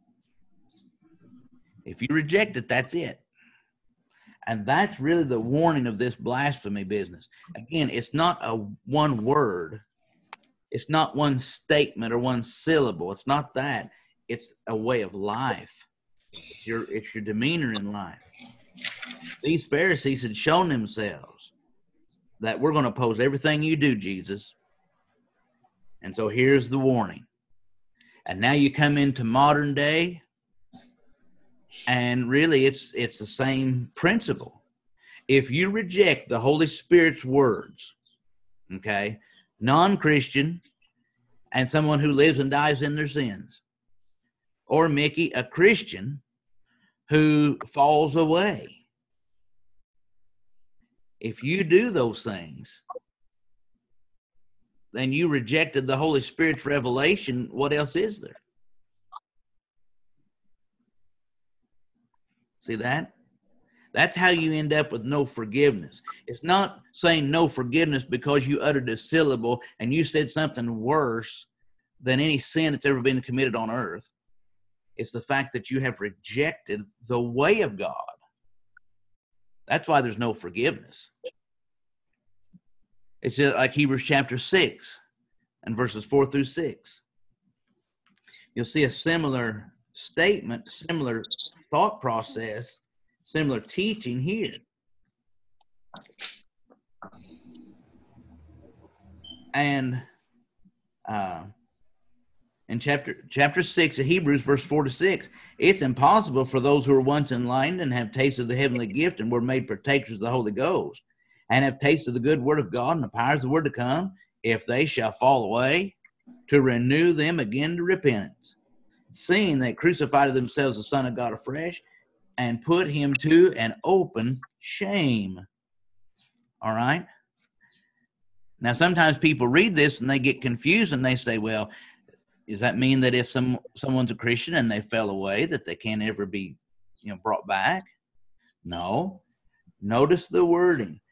If you reject it, that's it. And that's really the warning of this blasphemy business. Again, it's not a one word. It's not one statement or one syllable. It's not that. It's a way of life. It's your demeanor in life. These Pharisees had shown themselves that we're going to oppose everything you do, Jesus. And so here's the warning. And now you come into modern day, and really it's the same principle. If you reject the Holy Spirit's words, okay, non-Christian and someone who lives and dies in their sins, or Mickey, a Christian who falls away, if you do those things, then you rejected the Holy Spirit's revelation. What else is there? See that? That's how you end up with no forgiveness. It's not saying no forgiveness because you uttered a syllable and you said something worse than any sin that's ever been committed on earth. It's the fact that you have rejected the way of God. That's why there's no forgiveness. It's just like Hebrews chapter 6 and verses 4 through 6. You'll see a similar statement, similar thought process, similar teaching here. And in chapter 6 of Hebrews, verse 4 to 6, it's impossible for those who were once enlightened and have tasted the heavenly gift and were made partakers of the Holy Ghost, and have tasted the good word of God and the powers of the word to come, if they shall fall away, to renew them again to repentance, seeing they crucified to themselves the Son of God afresh, and put him to an open shame. All right? Now, sometimes people read this and they get confused and they say, well, does that mean that if someone's a Christian and they fell away, that they can't ever be brought back? No. Notice the wording.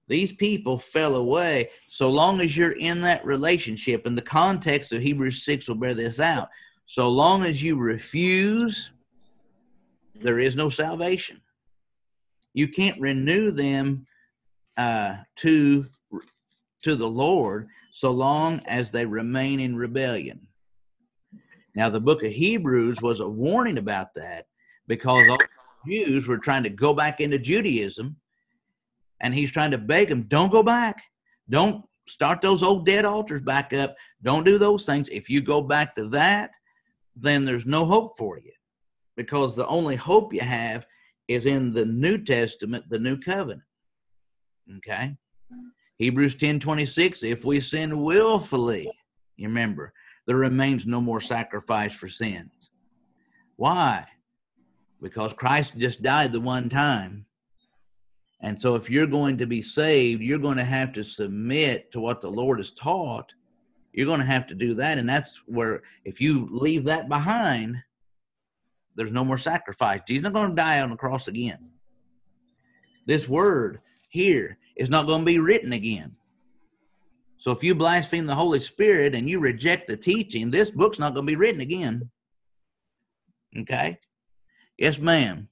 These people fell away. So long as you're in that relationship, and the context of Hebrews 6 will bear this out, so long as you refuse, there is no salvation. You can't renew them to the Lord so long as they remain in rebellion. Now, the book of Hebrews was a warning about that, because all the Jews were trying to go back into Judaism, and he's trying to beg them, don't go back. Don't start those old dead altars back up. Don't do those things. If you go back to that, then there's no hope for you, because the only hope you have is in the New Testament, the New Covenant. Okay? Hebrews 10:26, if we sin willfully, you remember, there remains no more sacrifice for sins. Why? Because Christ just died the one time. And so if you're going to be saved, you're going to have to submit to what the Lord has taught. You're going to have to do that. And that's where, if you leave that behind, there's no more sacrifice. Jesus is not going to die on the cross again. This word here is not going to be written again. So if you blaspheme the Holy Spirit and you reject the teaching, this book's not going to be written again. Okay? Yes, ma'am.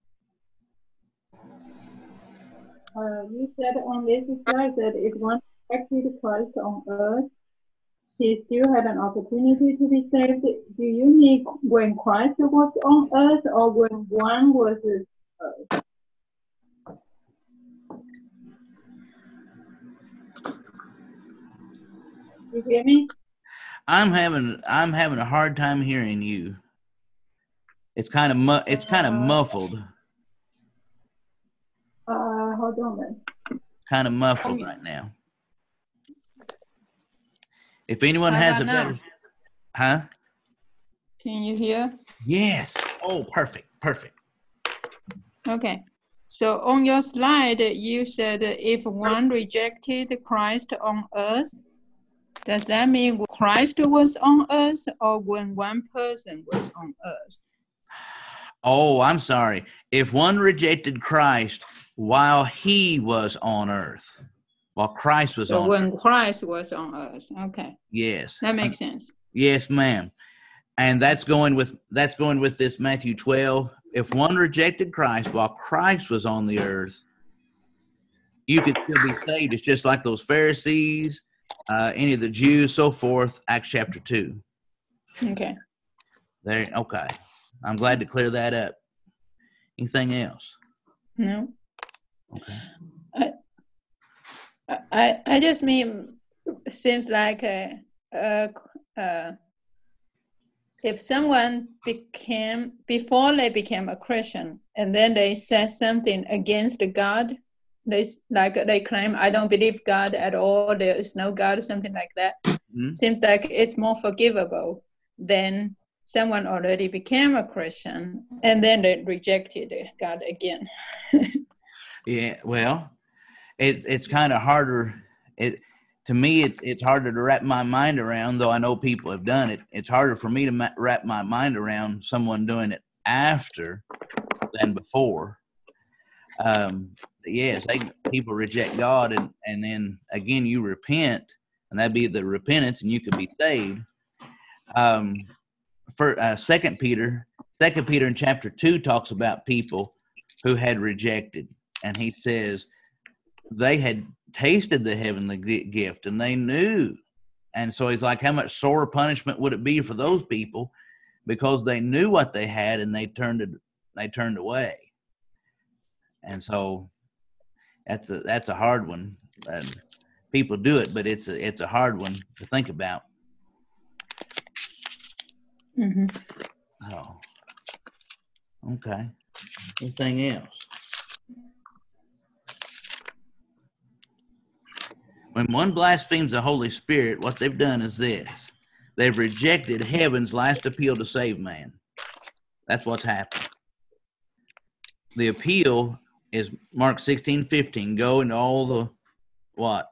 You said on this slide that if one accepted Christ on earth, he still had an opportunity to be saved. Do you mean when Christ was on earth, or when one was earth? You hear me? I'm having a hard time hearing you. It's kind of muffled. Hold on a minute. Kind of muffled right now. If anyone has a better, huh? Can you hear? Yes. Oh, perfect. Okay. So on your slide, you said if one rejected Christ on earth, does that mean Christ was on earth, or when one person was on earth? Oh, I'm sorry. If one rejected Christ while he was on earth, while Christ was on when earth. Christ was on earth. Okay. Yes. That makes sense. Yes, ma'am. And that's going with this Matthew 12. If one rejected Christ while Christ was on the earth, you could still be saved. It's just like those Pharisees, any of the Jews, so forth, Acts chapter 2. Okay. There. Okay. I'm glad to clear that up. Anything else? No. Okay. I just mean, it seems like if someone before they became a Christian, and then they said something against God, they claim, I don't believe God at all, there is no God, or something like that. Mm-hmm. Seems like it's more forgivable than someone already became a Christian and then they rejected God again. Yeah, well, it's kind of harder. To me, it's harder to wrap my mind around, though I know people have done it. It's harder for me to wrap my mind around someone doing it after than before. Yes, people reject God, and then again you repent, and that'd be the repentance, and you could be saved. For 2 Peter in chapter 2 talks about people who had rejected, and he says they had tasted the heavenly gift and they knew. And so he's like, how much sore punishment would it be for those people, because they knew what they had and they turned away. And so that's a hard one. People do it, but it's a hard one to think about. Mm-hmm. Oh, okay. Anything else? When one blasphemes the Holy Spirit, what they've done is this. They've rejected heaven's last appeal to save man. That's what's happened. The appeal is Mark 16:15. Go into all the what?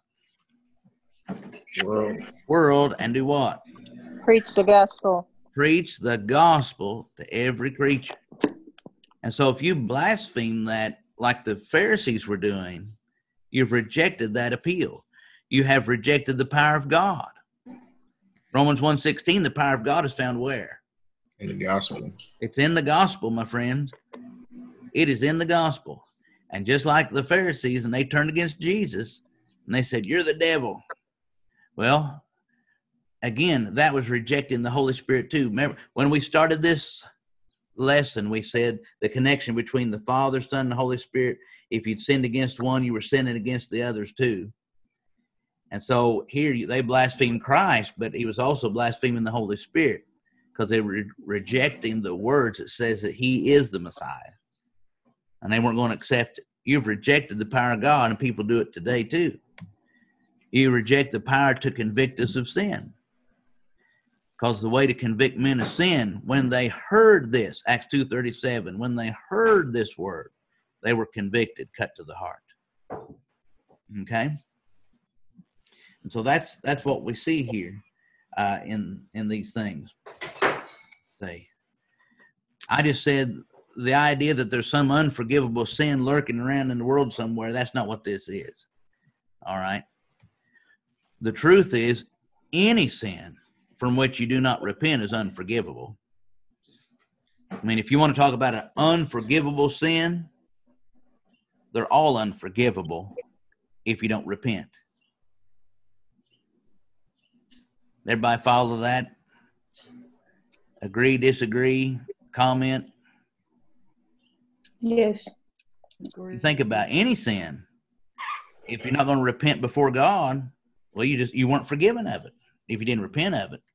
World and do what? Preach the gospel. Preach the gospel to every creature. And so if you blaspheme that, like the Pharisees were doing, You've rejected that appeal. You have rejected the power of God. Romans 1:16, the power of God is found where? In the gospel. It's in the gospel, my friends. It is in the gospel. And just like the Pharisees, and they turned against Jesus, and they said, you're the devil. Well, again, that was rejecting the Holy Spirit too. Remember, when we started this lesson, we said the connection between the Father, Son, and the Holy Spirit. If you'd sinned against one, you were sinning against the others too. And so here they blasphemed Christ, but he was also blaspheming the Holy Spirit because they were rejecting the words that says that he is the Messiah. And they weren't going to accept it. You've rejected the power of God, and people do it today too. You reject the power to convict us of sin. Because the way to convict men of sin, when they heard this, Acts 2:37, when they heard this word, they were convicted, cut to the heart. Okay? And so that's what we see here in these things. See, I just said the idea that there's some unforgivable sin lurking around in the world somewhere, that's not what this is. All right? The truth is, any sin from which you do not repent is unforgivable. I mean, if you want to talk about an unforgivable sin, they're all unforgivable if you don't repent. Everybody follow that? Agree, disagree, comment? Yes. You think about any sin. If you're not going to repent before God, well, you weren't forgiven of it if you didn't repent of it.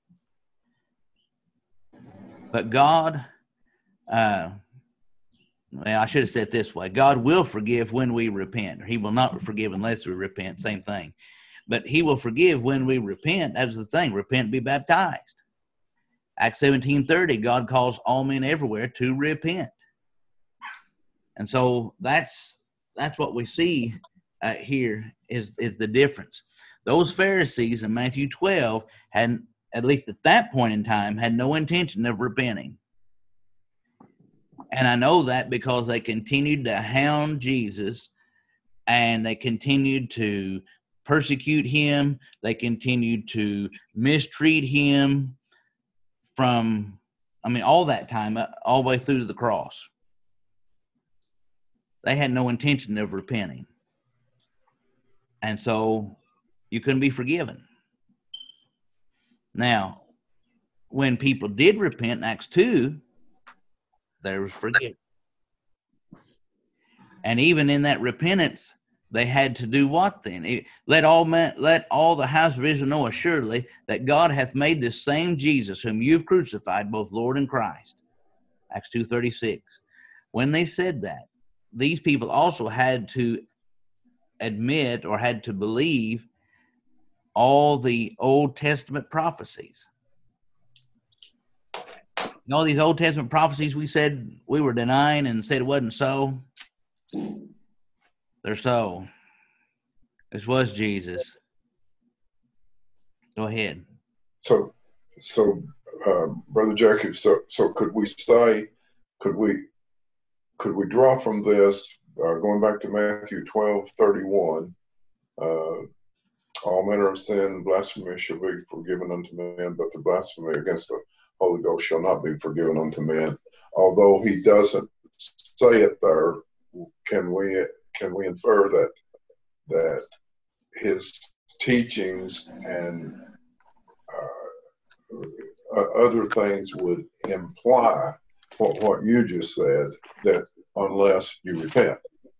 But God, well, I should have said it this way. God will forgive when we repent. He will not forgive unless we repent. Same thing. But he will forgive when we repent. That's the thing. Repent and be baptized. Acts 17:30, God calls all men everywhere to repent. And so that's what we see here is the difference. Those Pharisees in Matthew 12 had, at least at that point in time, had no intention of repenting. And I know that because they continued to hound Jesus, and they continued to persecute him. They continued to mistreat him from, all that time, all the way through to the cross. They had no intention of repenting. And so you couldn't be forgiven. Now, when people did repent in Acts 2, there was forgiveness. And even in that repentance, they had to do what then? Let all the house of Israel know assuredly that God hath made this same Jesus whom you've crucified, both Lord and Christ. Acts 2:36. When they said that, these people also had to admit or had to believe all the Old Testament prophecies. All these Old Testament prophecies we said we were denying and said it wasn't so. They're so. This was Jesus. Go ahead. So, Brother Jacob, so could we say, could we draw from this, going back to Matthew 12:31, all manner of sin, blasphemy shall be forgiven unto men, but the blasphemy against the Holy Ghost shall not be forgiven unto men. Although he doesn't say it there, can we infer that his teachings and other things would imply what you just said, that unless you repent?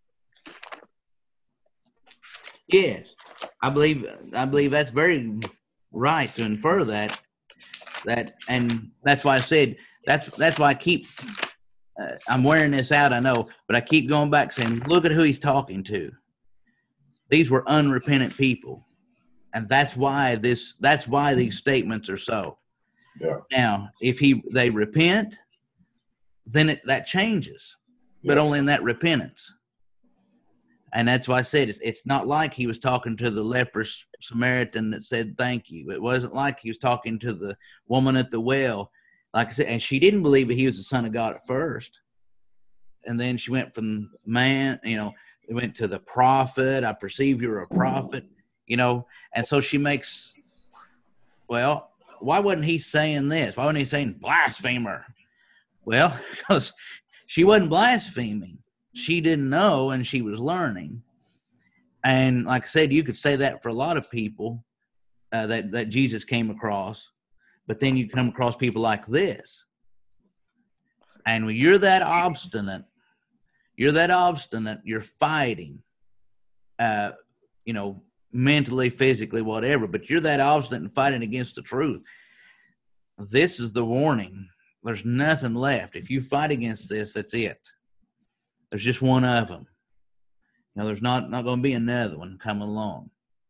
Yes, I believe that's very right to infer that, and that's why I said that's why I keep I'm wearing this out, I know, but I keep going back saying, look at who he's talking to. These were unrepentant people, and that's why these statements are so. Yeah. Now, if they repent, then that changes, but only in that repentance. And that's why I said it's not like he was talking to the leprous Samaritan that said thank you. It wasn't like he was talking to the woman at the well. Like I said, and she didn't believe that he was the Son of God at first. And then she went from man, It went to the prophet. I perceive you're a prophet, you know. And so she makes, well, why wasn't he saying this? Why wasn't he saying blasphemer? Well, because she wasn't blaspheming. She didn't know, and she was learning. And like I said, you could say that for a lot of people that Jesus came across. But then you come across people like this. And when you're that obstinate, you're fighting, you know, mentally, physically, whatever, but you're that obstinate and fighting against the truth. This is the warning. There's nothing left. If you fight against this, that's it. There's just one of them. You know, there's not going to be another one coming along.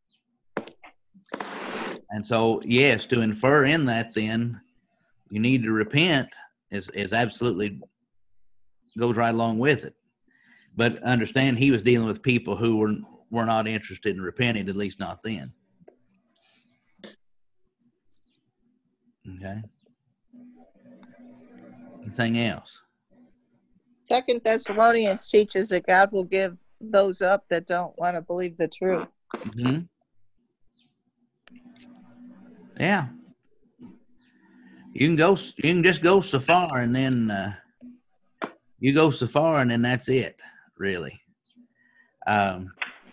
And so, yes, to infer in that, then you need to repent is absolutely goes right along with it. But understand, he was dealing with people who were not interested in repenting, at least not then. Okay. Anything else? 2 Thessalonians teaches that God will give those up that don't want to believe the truth. Mm-hmm. Yeah. You can just go so far, and then you go so far, and then that's it, really. Now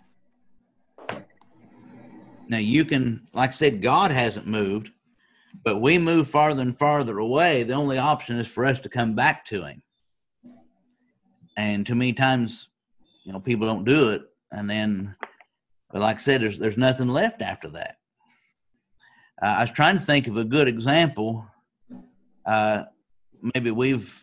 you can, like I said, God hasn't moved, but we move farther and farther away. The only option is for us to come back to him. And too many times, you know, people don't do it. And then, but like I said, there's nothing left after that. I was trying to think of a good example. Maybe we've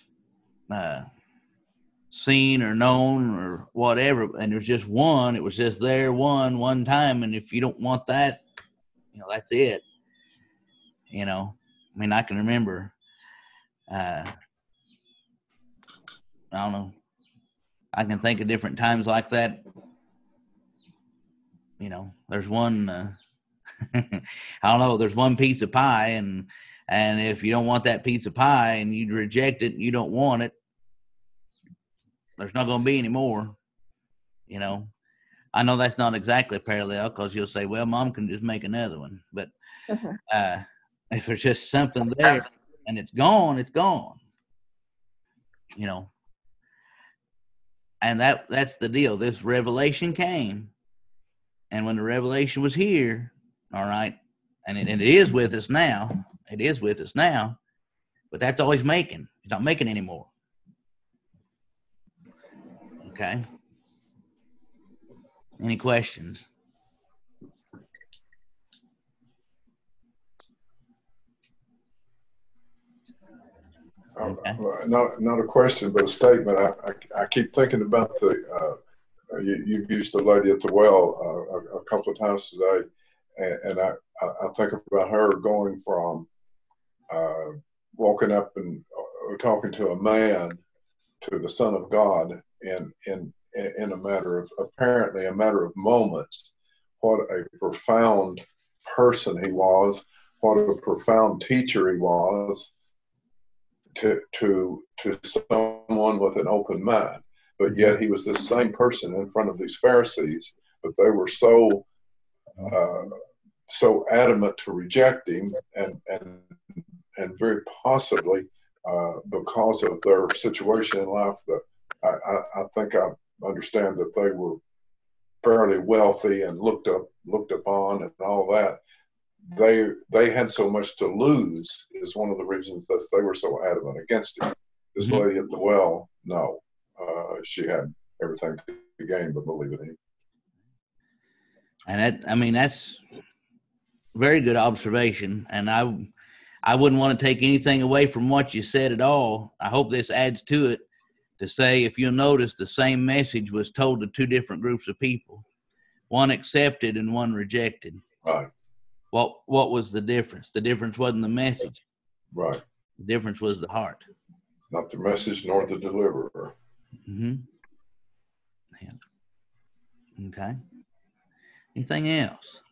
seen or known or whatever, and there's just one. It was just there one time, and if you don't want that, you know, that's it. You know, I mean, I can remember. I don't know. I can think of different times like that. You know, there's one. I don't know. There's one piece of pie, and if you don't want that piece of pie and you reject it, and you don't want it, there's not going to be any more. You know, I know that's not exactly a parallel, because you'll say, well, Mom can just make another one. But if there's just something there and it's gone, it's gone. You know, and that's the deal. This revelation came, and when the revelation was here, all right, and it is with us now. It is with us now, but that's all he's making. He's not making anymore. Okay. Any questions? Okay. Not a question, but a statement. I keep thinking about you've used the lady at the well a couple of times today, and I think about her going from walking up and talking to a man to the Son of God in a matter of, apparently a matter of moments. What a profound person he was, what a profound teacher he was to someone with an open mind. But yet he was the same person in front of these Pharisees, but they were so adamant to reject him, and very possibly because of their situation in life, that I think I understand that they were fairly wealthy and looked upon and all that. They had so much to lose is one of the reasons that they were so adamant against it. This lady at the well, no, she had everything to gain but believe in him. And that's very good observation. And I wouldn't want to take anything away from what you said at all. I hope this adds to it to say, if you'll notice, the same message was told to two different groups of people. One accepted and one rejected. Right. What was the difference? The difference wasn't the message. Right. The difference was the heart. Not the message nor the deliverer. Mm-hmm. Yeah. Okay. Anything else?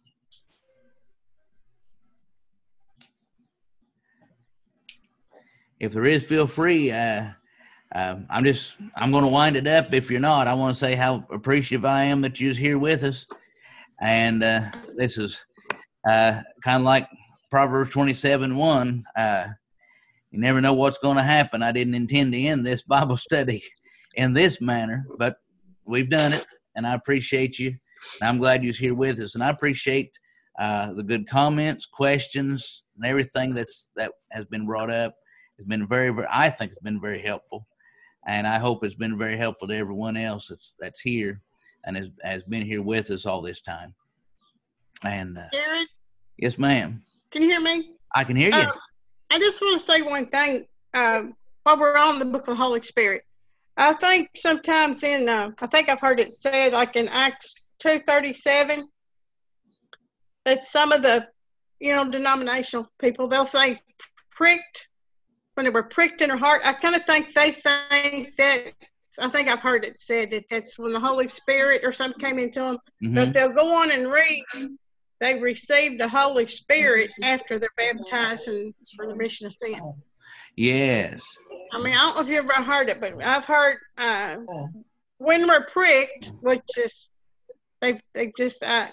If there is, feel free. I'm going to wind it up. If you're not, I want to say how appreciative I am that you're here with us. And this is kind of like Proverbs 27:1. You never know what's going to happen. I didn't intend to end this Bible study in this manner, but we've done it, and I appreciate you. And I'm glad you're here with us, and I appreciate the good comments, questions, and everything that has been brought up. It's been I think it's been very helpful, and I hope it's been very helpful to everyone else that's here and has been here with us all this time. And Jared? Yes, ma'am. Can you hear me? I can hear you. I just want to say one thing while we're on the book of the Holy Spirit. I think sometimes I think I've heard it said like in Acts 2:37, that some of the, denominational people, they'll say pricked, when they were pricked in their heart. I kind of think they think that, I think I've heard it said that that's when the Holy Spirit or something came into them. Mm-hmm. But they'll go on and read, they received the Holy Spirit after they're baptized and for the remission of sin. Yes. I mean, I don't know if you ever heard it, but I've heard when we're pricked, which is they just I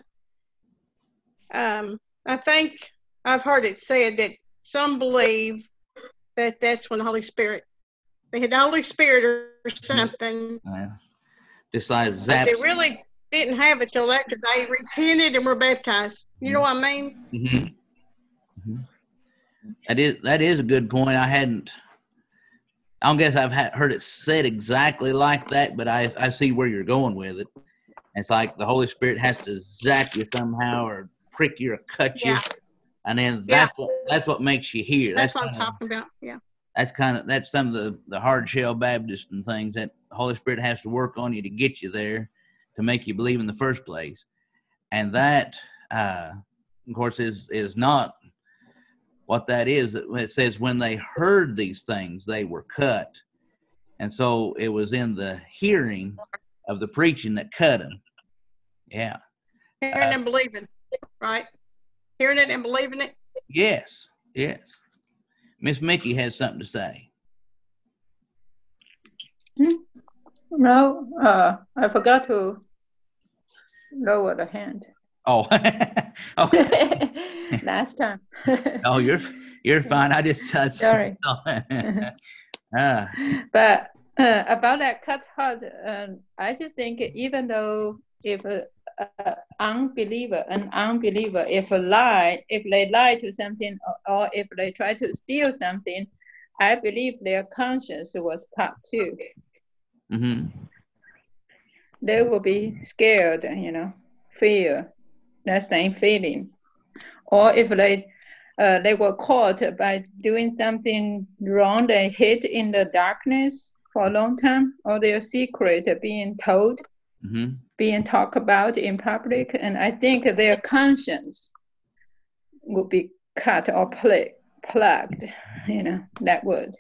think I've heard it said that some believe that that's when the Holy Spirit, they had the Holy Spirit or something. Just like zaps. But they really didn't have it till after they repented and were baptized. You know what I mean? Mm-hmm. Mm-hmm. That is a good point. I don't guess I've heard it said exactly like that, but I see where you're going with it. It's like the Holy Spirit has to zap you somehow or prick you or cut you. And then that's what makes you hear. That's what I'm talking about. Yeah. That's some of the hard shell Baptists and things that the Holy Spirit has to work on you to get you there to make you believe in the first place. And that, of course, is not what that is. It says when they heard these things, they were cut. And so it was in the hearing of the preaching that cut them. Yeah. Hearing and believing, right? Hearing it and believing it? Yes, yes. Miss Mickey has something to say. No, I forgot to lower the hand. Oh, okay. Last time. Oh, you're fine. I just sorry. But about that cut heart, I just think even though if an unbeliever, if they lie to something or if they try to steal something, I believe their conscience was cut too. Mm-hmm. They will be scared, fear, that same feeling. Or if they were caught by doing something wrong, they hid in the darkness for a long time, or their secret being told, being talked about in public, and I think their conscience would be cut or plugged, that word.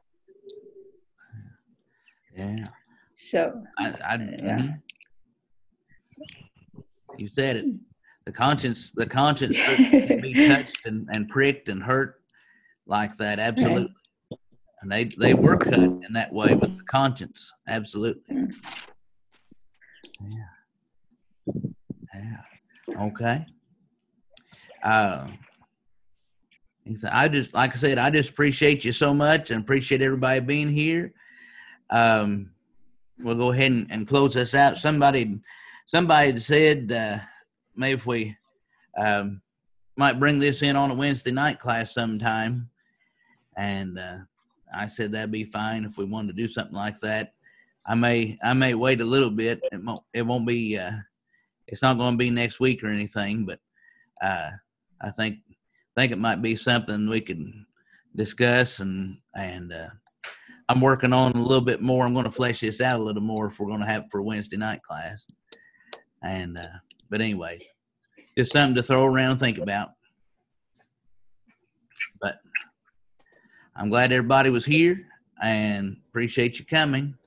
Yeah. So you said it. The conscience can be touched and pricked and hurt like that. Absolutely. And they were cut in that way with the conscience. Absolutely. Yeah. Okay. I just appreciate you so much and appreciate everybody being here. We'll go ahead and close this out. Somebody said maybe if we might bring this in on a Wednesday night class sometime, and I said that'd be fine if we wanted to do something like that. I may wait a little bit. It won't be. It's not going to be next week or anything, but I think it might be something we could discuss, and I'm working on a little bit more. I'm going to flesh this out a little more if we're going to have it for a Wednesday night class. And but anyway, just something to throw around and think about. But I'm glad everybody was here and appreciate you coming.